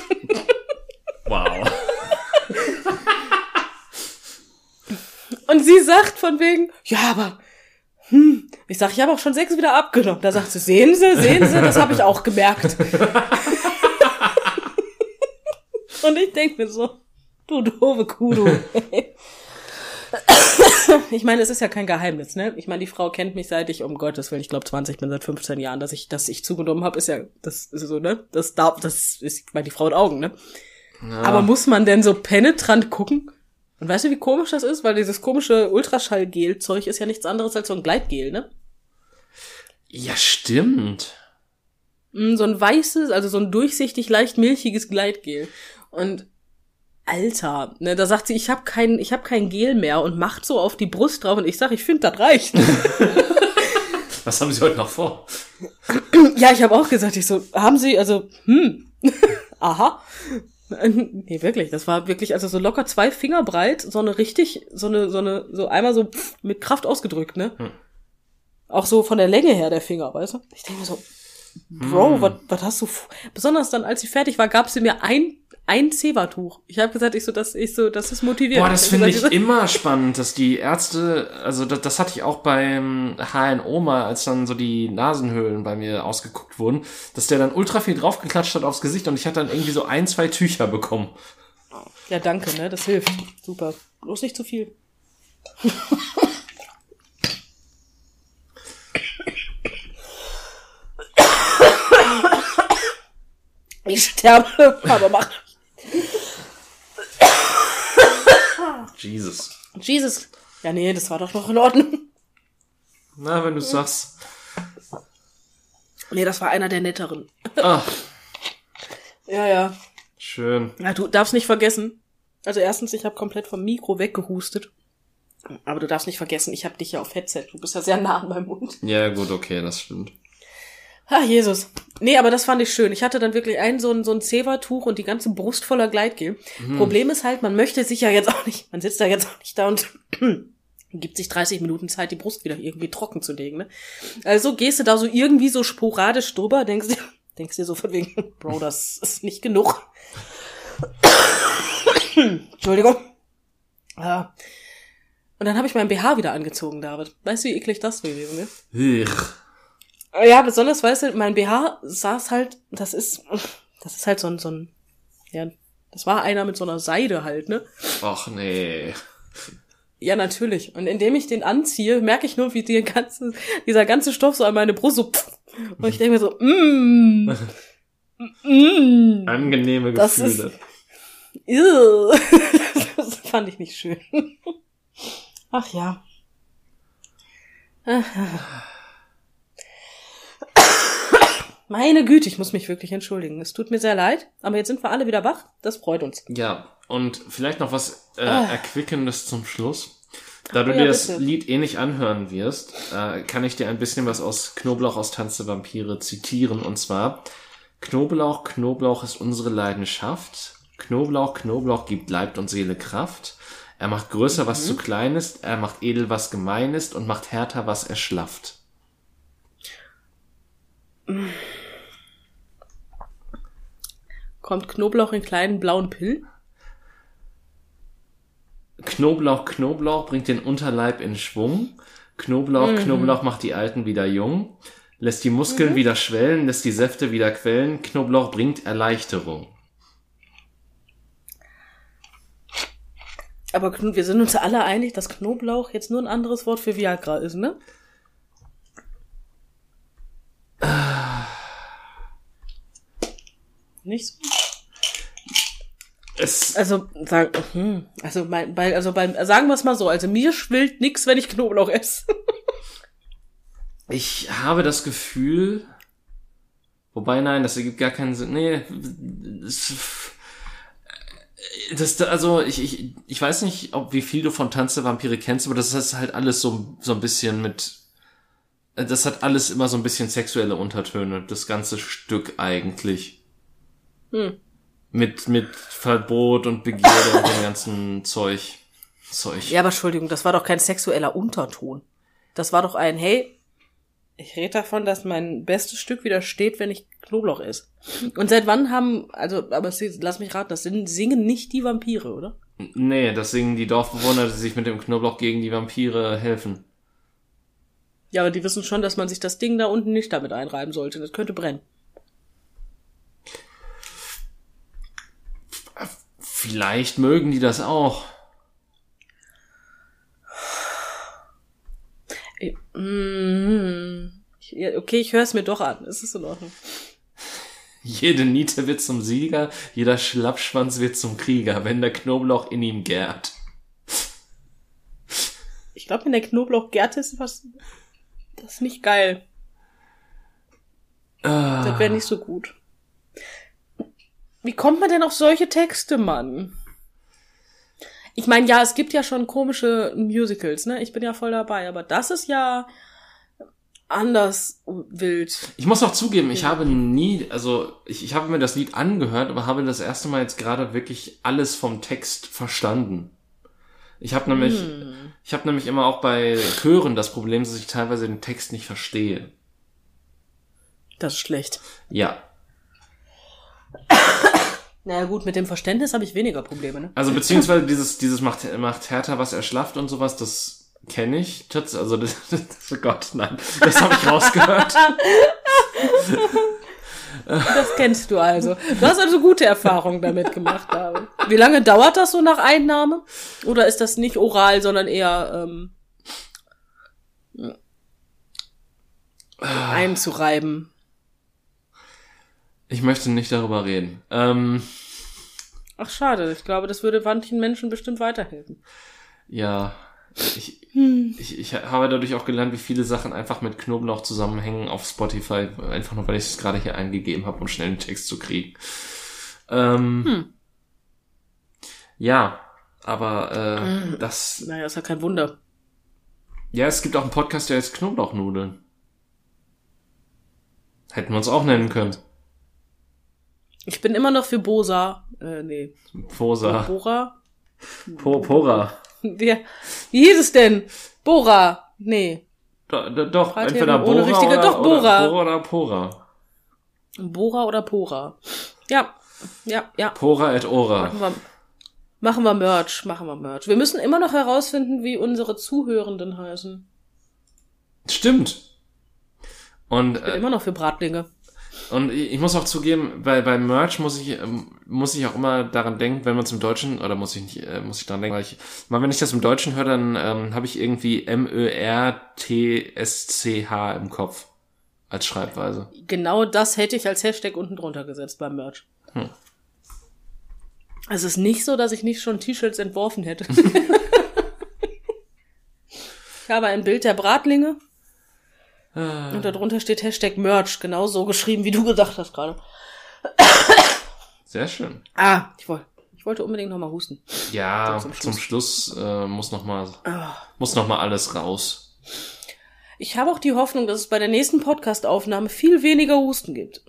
Wow. Und sie sagt von wegen, ja, aber, hm, ich sag, ich habe auch schon sechs wieder abgenommen. Da sagt sie, sehen Sie, sehen Sie, das habe ich auch gemerkt. Und ich denk mir so, du doofe Kuh, du. Ich meine, es ist ja kein Geheimnis, ne? Ich meine, die Frau kennt mich seit ich, um Gottes Willen, ich glaube zwanzig bin, seit fünfzehn Jahren, dass ich, dass ich zugenommen habe, ist ja, das ist so, ne? Das darf, das ist, ich meine, die Frau hat Augen, ne? Ja. Aber muss man denn so penetrant gucken? Und weißt du, wie komisch das ist? Weil dieses komische Ultraschallgel-Zeug ist ja nichts anderes als so ein Gleitgel, ne? Ja, stimmt. Mm, so ein weißes, also so ein durchsichtig, leicht milchiges Gleitgel. Und Alter, ne, da sagt sie, ich habe kein, ich habe kein Gel mehr und macht so auf die Brust drauf und ich sag, ich finde, das reicht. Was haben Sie heute noch vor? Ja, ich habe auch gesagt, ich so, haben Sie, also, hm, aha. Nee, wirklich, das war wirklich, also so locker zwei Finger breit, so eine richtig, so eine, so eine, so einmal so pff, mit Kraft ausgedrückt, ne? Hm. Auch so von der Länge her der Finger, weißt du? Ich denke mir so, Bro, hm. was was hast du, f-? Besonders dann, als sie fertig war, gab sie mir ein ein Zewa-Tuch. Ich habe gesagt, ich so, das, ich so, das ist motivierend. Boah, das ich finde ich gesagt, immer spannend, dass die Ärzte, also das, das hatte ich auch beim H N O mal, als dann so die Nasenhöhlen bei mir ausgeguckt wurden, dass der dann ultra viel draufgeklatscht hat aufs Gesicht und ich hatte dann irgendwie so ein, zwei Tücher bekommen. Ja, danke, ne, das hilft. Super. Bloß nicht zu viel. Ich sterbe, aber mach. Jesus. Jesus. Ja, nee, das war doch noch in Ordnung. Na, wenn du sagst. Nee, das war einer der netteren. Ach. Ja, ja. Schön. Ja, du darfst nicht vergessen. Also erstens, ich habe komplett vom Mikro weggehustet. Aber du darfst nicht vergessen, ich habe dich ja auf Headset. Du bist ja sehr nah an meinem Mund. Ja, gut, okay, das stimmt. Ah, Jesus. Nee, aber das fand ich schön. Ich hatte dann wirklich ein so ein, so ein Zewa-Tuch und die ganze Brust voller Gleitgel. Mhm. Problem ist halt, man möchte sich ja jetzt auch nicht, man sitzt da jetzt auch nicht da und gibt sich dreißig Minuten Zeit, die Brust wieder irgendwie trocken zu legen, ne? Also gehst du da so irgendwie so sporadisch drüber, denkst dir, denkst dir so von wegen, Bro, das ist nicht genug. Entschuldigung. Ja. Und dann habe ich meinen B H wieder angezogen, David. Weißt du, wie eklig das gewesen ist? Ugh. Ja, besonders, weißt du, mein B H saß halt, das ist, das ist halt so ein, so ein, ja, das war einer mit so einer Seide halt, ne? Ach, nee. Ja, natürlich. Und indem ich den anziehe, merke ich nur, wie die ganze, dieser ganze Stoff so an meine Brust so, pff, und ich denke mir so, mm, mm, angenehme Gefühle. Das, ist, das fand ich nicht schön. Ach ja. Meine Güte, ich muss mich wirklich entschuldigen. Es tut mir sehr leid, aber jetzt sind wir alle wieder wach. Das freut uns. Ja, und vielleicht noch was äh, ah. Erquickendes zum Schluss. Da du ja, dir bitte. das Lied eh nicht anhören wirst, äh, kann ich dir ein bisschen was aus Knoblauch aus Tanz der Vampire zitieren. Und zwar, Knoblauch, Knoblauch ist unsere Leidenschaft. Knoblauch, Knoblauch gibt Leib und Seele Kraft. Er macht größer, mhm. was zu klein ist. Er macht edel, was gemein ist. Und macht härter, was erschlafft. Kommt Knoblauch in kleinen blauen Pillen? Knoblauch, Knoblauch bringt den Unterleib in Schwung. Knoblauch, mhm. Knoblauch macht die Alten wieder jung. Lässt die Muskeln mhm. wieder schwellen, lässt die Säfte wieder quellen. Knoblauch bringt Erleichterung. Aber Kno- wir sind uns alle einig, dass Knoblauch jetzt nur ein anderes Wort für Viagra ist, ne? Nicht so? Es, Also, sag, hm, also, bei, bei, also beim, sagen wir es mal so, also mir schwillt nix, wenn ich Knoblauch esse. ich habe das Gefühl, wobei nein, das ergibt gar keinen Sinn. Nee, das, das also ich, ich, ich weiß nicht, ob wie viel du von Tanz der Vampire kennst, aber das ist halt alles so, so ein bisschen mit, das hat alles immer so ein bisschen sexuelle Untertöne, das ganze Stück eigentlich. Hm. Mit, mit Verbot und Begierde und dem ganzen Zeug. Zeug. Ja, aber Entschuldigung, das war doch kein sexueller Unterton. Das war doch ein, hey, ich rede davon, dass mein bestes Stück wieder steht, wenn ich Knoblauch esse. Und seit wann haben, also, aber sie- lass mich raten, das sind, singen nicht die Vampire, oder? Nee, das singen die Dorfbewohner, die sich mit dem Knoblauch gegen die Vampire helfen. Ja, aber die wissen schon, dass man sich das Ding da unten nicht damit einreiben sollte. Das könnte brennen. Vielleicht mögen die das auch. Ich- mm, ich- ja, Okay, ich höre es mir doch an. Es ist in Ordnung. Jede Niete wird zum Sieger, jeder Schlappschwanz wird zum Krieger, wenn der Knoblauch in ihm gärt. Ich glaube, wenn der Knoblauch gärt ist, was, das ist nicht geil. Ah, Das wäre nicht so gut. Wie kommt man denn auf solche Texte, Mann? Ich meine, ja, es gibt ja schon komische Musicals, ne? Ich bin ja voll dabei, aber das ist ja anders wild. ich muss auch zugeben, ich habe nie, also ich, ich habe mir das Lied angehört, aber habe das erste Mal jetzt gerade wirklich alles vom Text verstanden. Ich habe nämlich, Hm. ich habe nämlich immer auch bei Chören das Problem, dass ich teilweise den Text nicht verstehe. Das ist schlecht. Ja. Naja gut, mit dem Verständnis habe ich weniger Probleme, ne? Also beziehungsweise dieses dieses macht macht härter, was er schlafft und sowas, das kenne ich. Das, also das, das, oh Gott, nein, das habe ich rausgehört. Das kennst du also. Du hast also gute Erfahrungen damit gemacht, David. Wie lange dauert das so nach Einnahme? Oder ist das nicht oral, sondern eher ähm, einzureiben? Ich möchte nicht darüber reden. Ähm, Ach, schade. Ich glaube, das würde manchen Menschen bestimmt weiterhelfen. ja, ich, ich ich habe dadurch auch gelernt, wie viele Sachen einfach mit Knoblauch zusammenhängen auf Spotify, einfach nur, weil ich es gerade hier eingegeben habe, um schnell einen Text zu kriegen. Ähm, Hm. Ja, aber äh, das... Naja, ist ja kein Wunder. Ja, es gibt auch einen Podcast, der heißt Knoblauchnudeln. Hätten wir uns auch nennen können. Ich bin immer noch für Bosa. Äh, nee. Posa. Bora? Po, Pora. Wie, wie hieß es denn? Bora. Nee. Do, do, doch, Brathering entweder ohne Bora richtige- oder, doch, Bora. oder Bora oder Pora. Bora oder Pora. Ja. Ja, ja. Pora et ora. Machen wir, machen wir Merch. Machen wir Merch. Wir müssen immer noch herausfinden, wie unsere Zuhörenden heißen. Stimmt. Und Ich bin äh, immer noch für Bratlinge. Und ich muss auch zugeben, bei, bei Merch muss ich, ähm, muss ich auch immer daran denken, wenn man es im Deutschen, oder muss ich nicht, äh, muss ich daran denken, weil ich, mal wenn ich das im Deutschen höre, dann ähm, habe ich irgendwie M Ö R T S C H im Kopf als Schreibweise. Genau das hätte ich als Hashtag unten drunter gesetzt beim Merch. Hm. Es ist nicht so, dass ich nicht schon T-Shirts entworfen hätte. Ich habe ein Bild der Bratlinge. Und darunter steht Hashtag Merch, genau so geschrieben, wie du gedacht hast gerade. Sehr schön. Ah, ich wollte, ich wollte unbedingt nochmal husten. Ja, So, zum zum Schluss, äh, muss noch mal, Ah. muss noch mal alles raus. Ich habe auch die Hoffnung, dass es bei der nächsten Podcast-Aufnahme viel weniger Husten gibt.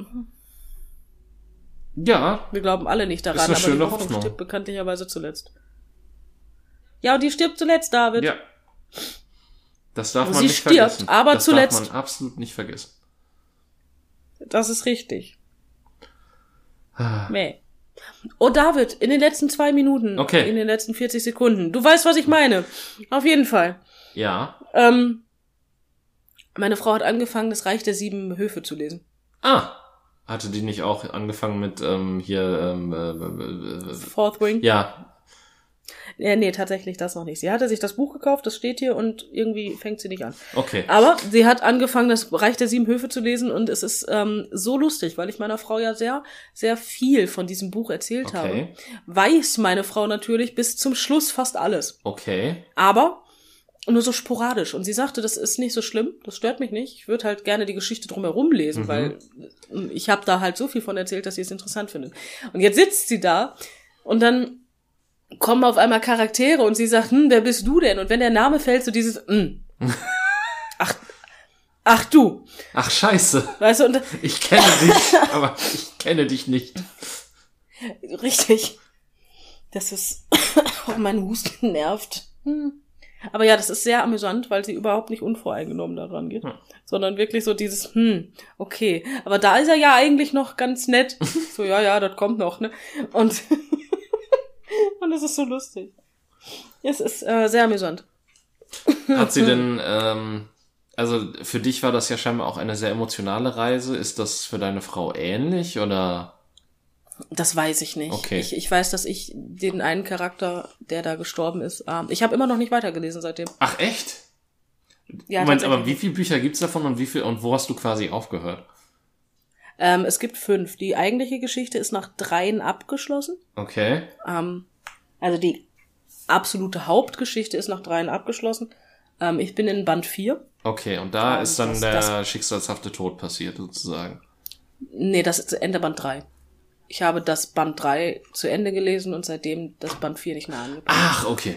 Ja, Wir glauben alle nicht daran, Ist eine aber schöne die Hoffnung Hoffnung. stirbt bekanntlicherweise zuletzt. Ja, und die stirbt zuletzt, David. ja. Das darf man Sie nicht stirbt, vergessen. aber das zuletzt. darf man absolut nicht vergessen. Das ist richtig. Meh. Oh, David, in den letzten zwei Minuten. Okay. In den letzten vierzig Sekunden. Du weißt, was ich meine. Auf jeden Fall. Ja. Ähm, meine Frau hat angefangen, das Reich der sieben Höfe zu lesen. Ah. Hatte die nicht auch angefangen mit ähm, hier ähm, äh, äh, äh, Fourth Wing. ja. Ja, nee, tatsächlich das noch nicht. Sie hatte sich das Buch gekauft, das steht hier und irgendwie fängt sie nicht an. Okay. Aber sie hat angefangen, das Reich der sieben Höfe zu lesen und es ist ähm, so lustig, weil ich meiner Frau ja sehr, sehr viel von diesem Buch erzählt Okay. habe. Weiß meine Frau natürlich bis zum Schluss fast alles. Okay. Aber nur so sporadisch. Und sie sagte, das ist nicht so schlimm, das stört mich nicht. Ich würde halt gerne die Geschichte drumherum lesen, Mhm. weil ich habe da halt so viel von erzählt, dass sie es interessant findet. Und jetzt sitzt sie da und dann kommen auf einmal Charaktere und sie sagt, hm, wer bist du denn? Und wenn der Name fällt, so dieses, hm. ach, ach du. Ach, scheiße. Weißt du, und Ich kenne dich, aber ich kenne dich nicht. richtig. Das ist, oh, mein Husten nervt. Hm. Aber ja, das ist sehr amüsant, weil sie überhaupt nicht unvoreingenommen daran geht, hm. sondern wirklich so dieses, hm, okay, aber da ist er ja eigentlich noch ganz nett. So, ja, ja, das kommt noch, ne? Und, und es ist so lustig. Es ist äh, sehr amüsant. Hat sie denn, ähm, also für dich war das ja scheinbar auch eine sehr emotionale Reise. Ist das für deine Frau ähnlich oder? Das weiß ich nicht. Okay. Ich, ich weiß, dass ich den einen Charakter, der da gestorben ist, ähm, ich habe immer noch nicht weitergelesen seitdem. Ach, echt? Ja, Moment, aber tatsächlich. wie viele Bücher gibt's davon und wie viel und wo hast du quasi aufgehört? Ähm, es gibt fünf. Die eigentliche Geschichte ist nach dreien abgeschlossen. Okay. Ähm, also die absolute Hauptgeschichte ist nach dreien abgeschlossen. Ähm, ich bin in Band vier. Okay, und da Ähm, ist dann das- der das- schicksalshafte Tod passiert, sozusagen. Nee, das ist Ende Band drei. Ich habe das Band drei zu Ende gelesen und seitdem das Band vier nicht mehr angepasst. Ach, okay.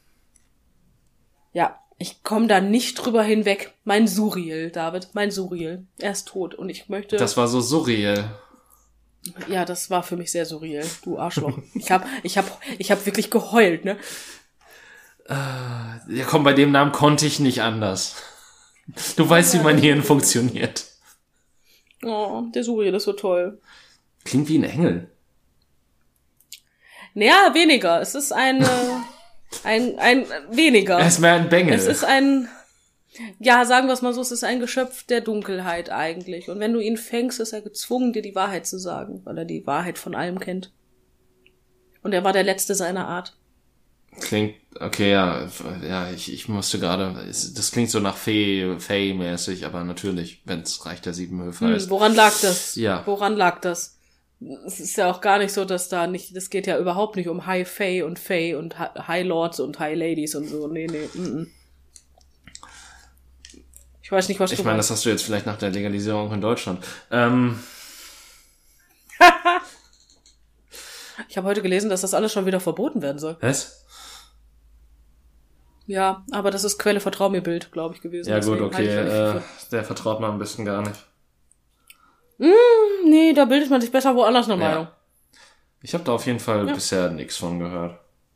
Ja, ich komme da nicht drüber hinweg. Mein Suriel, David, mein Suriel. Er ist tot und ich möchte... Das war so surreal. ja, das war für mich sehr surreal, du Arschloch. ich hab, ich hab, ich hab wirklich geheult, ne? Ja, komm, bei dem Namen konnte ich nicht anders. Du weißt, wie mein Hirn funktioniert. Oh, der Suriel ist so toll. Klingt wie ein Engel. Naja, weniger. Es ist ein, äh, ein, ein, weniger. Er ist mehr ein Bengel. Es ist ein, ja, sagen wir es mal so, es ist ein Geschöpf der Dunkelheit eigentlich. Und wenn du ihn fängst, ist er gezwungen, dir die Wahrheit zu sagen, weil er die Wahrheit von allem kennt. Und er war der Letzte seiner Art. Klingt, okay, ja, ja, ich, ich musste gerade, es- das klingt so nach Fee, Fee-mäßig, aber natürlich, wenn es Reich der Sieben Höfe Hm, heißt. woran lag das? Ja. Woran lag das? Es ist ja auch gar nicht so, dass da nicht, das geht ja überhaupt nicht um High Fae und Fae und Hi- High Lords und High Ladies und so. Nee, nee, mm, mm. Ich weiß nicht, was Ich du meine, meinst. das hast du jetzt vielleicht nach der Legalisierung in Deutschland. Ähm, Ich habe heute gelesen, dass das alles schon wieder verboten werden soll. was? Ja, aber das ist Quelle Vertrau mir Bild, glaube ich, gewesen. Ja gut, Deswegen okay, halte ich äh, für- der vertraut man am besten gar nicht. Nee, da bildet man sich besser woanders eine Ja. Meinung. Ich habe da auf jeden Fall Ja. bisher nichts von gehört.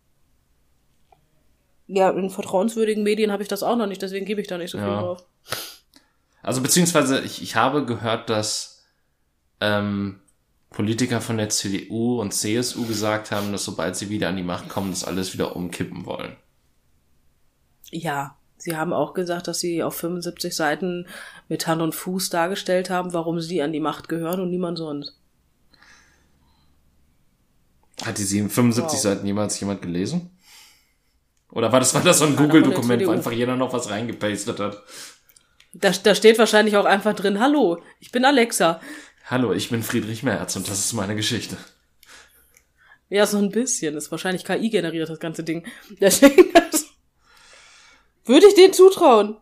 Ja, in vertrauenswürdigen Medien habe ich das auch noch nicht, deswegen gebe ich da nicht so viel Ja. drauf. Also beziehungsweise ich, ich habe gehört, dass ähm, Politiker von der C D U und C S U gesagt haben, dass sobald sie wieder an die Macht kommen, das alles wieder umkippen wollen. Ja, sie haben auch gesagt, dass sie auf fünfundsiebzig Seiten mit Hand und Fuß dargestellt haben, warum sie an die Macht gehören und niemand sonst. Hat die sieben- fünfundsiebzig Wow. Seiten jemals jemand gelesen? Oder war das, war das so ein Keiner von Google-Dokument, der wo C D U. einfach jeder noch was reingepastet hat? Da, da steht wahrscheinlich auch einfach drin, hallo, ich bin Alexa. Hallo, ich bin Friedrich Merz und das ist meine Geschichte. Ja, so ein bisschen. Ist wahrscheinlich K I generiert, das ganze Ding. Deswegen das würde ich denen zutrauen.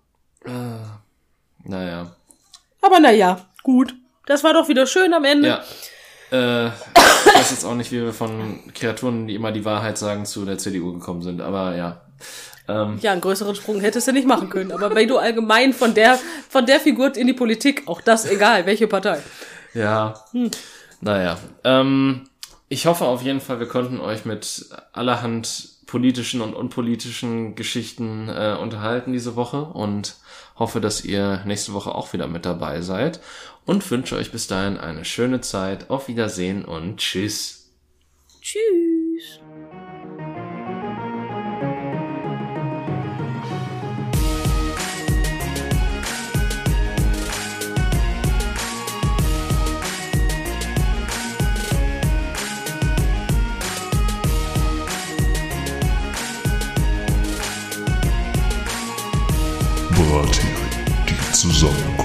Naja. Aber naja, gut. Das war doch wieder schön am Ende. Ja. Äh, ich weiß jetzt auch nicht, wie wir von Kreaturen, die immer die Wahrheit sagen, zu der C D U gekommen sind, aber ja. Ähm, Ja, einen größeren Sprung hättest du nicht machen können. Aber wenn du allgemein von der, von der Figur in die Politik, auch das egal, welche Partei. ja. Naja. Ähm, ich hoffe auf jeden Fall, wir konnten euch mit allerhand politischen und unpolitischen Geschichten äh, unterhalten diese Woche und hoffe, dass ihr nächste Woche auch wieder mit dabei seid und wünsche euch bis dahin eine schöne Zeit. Auf Wiedersehen und tschüss. Tschüss. Brathering, die Zusammenkunft.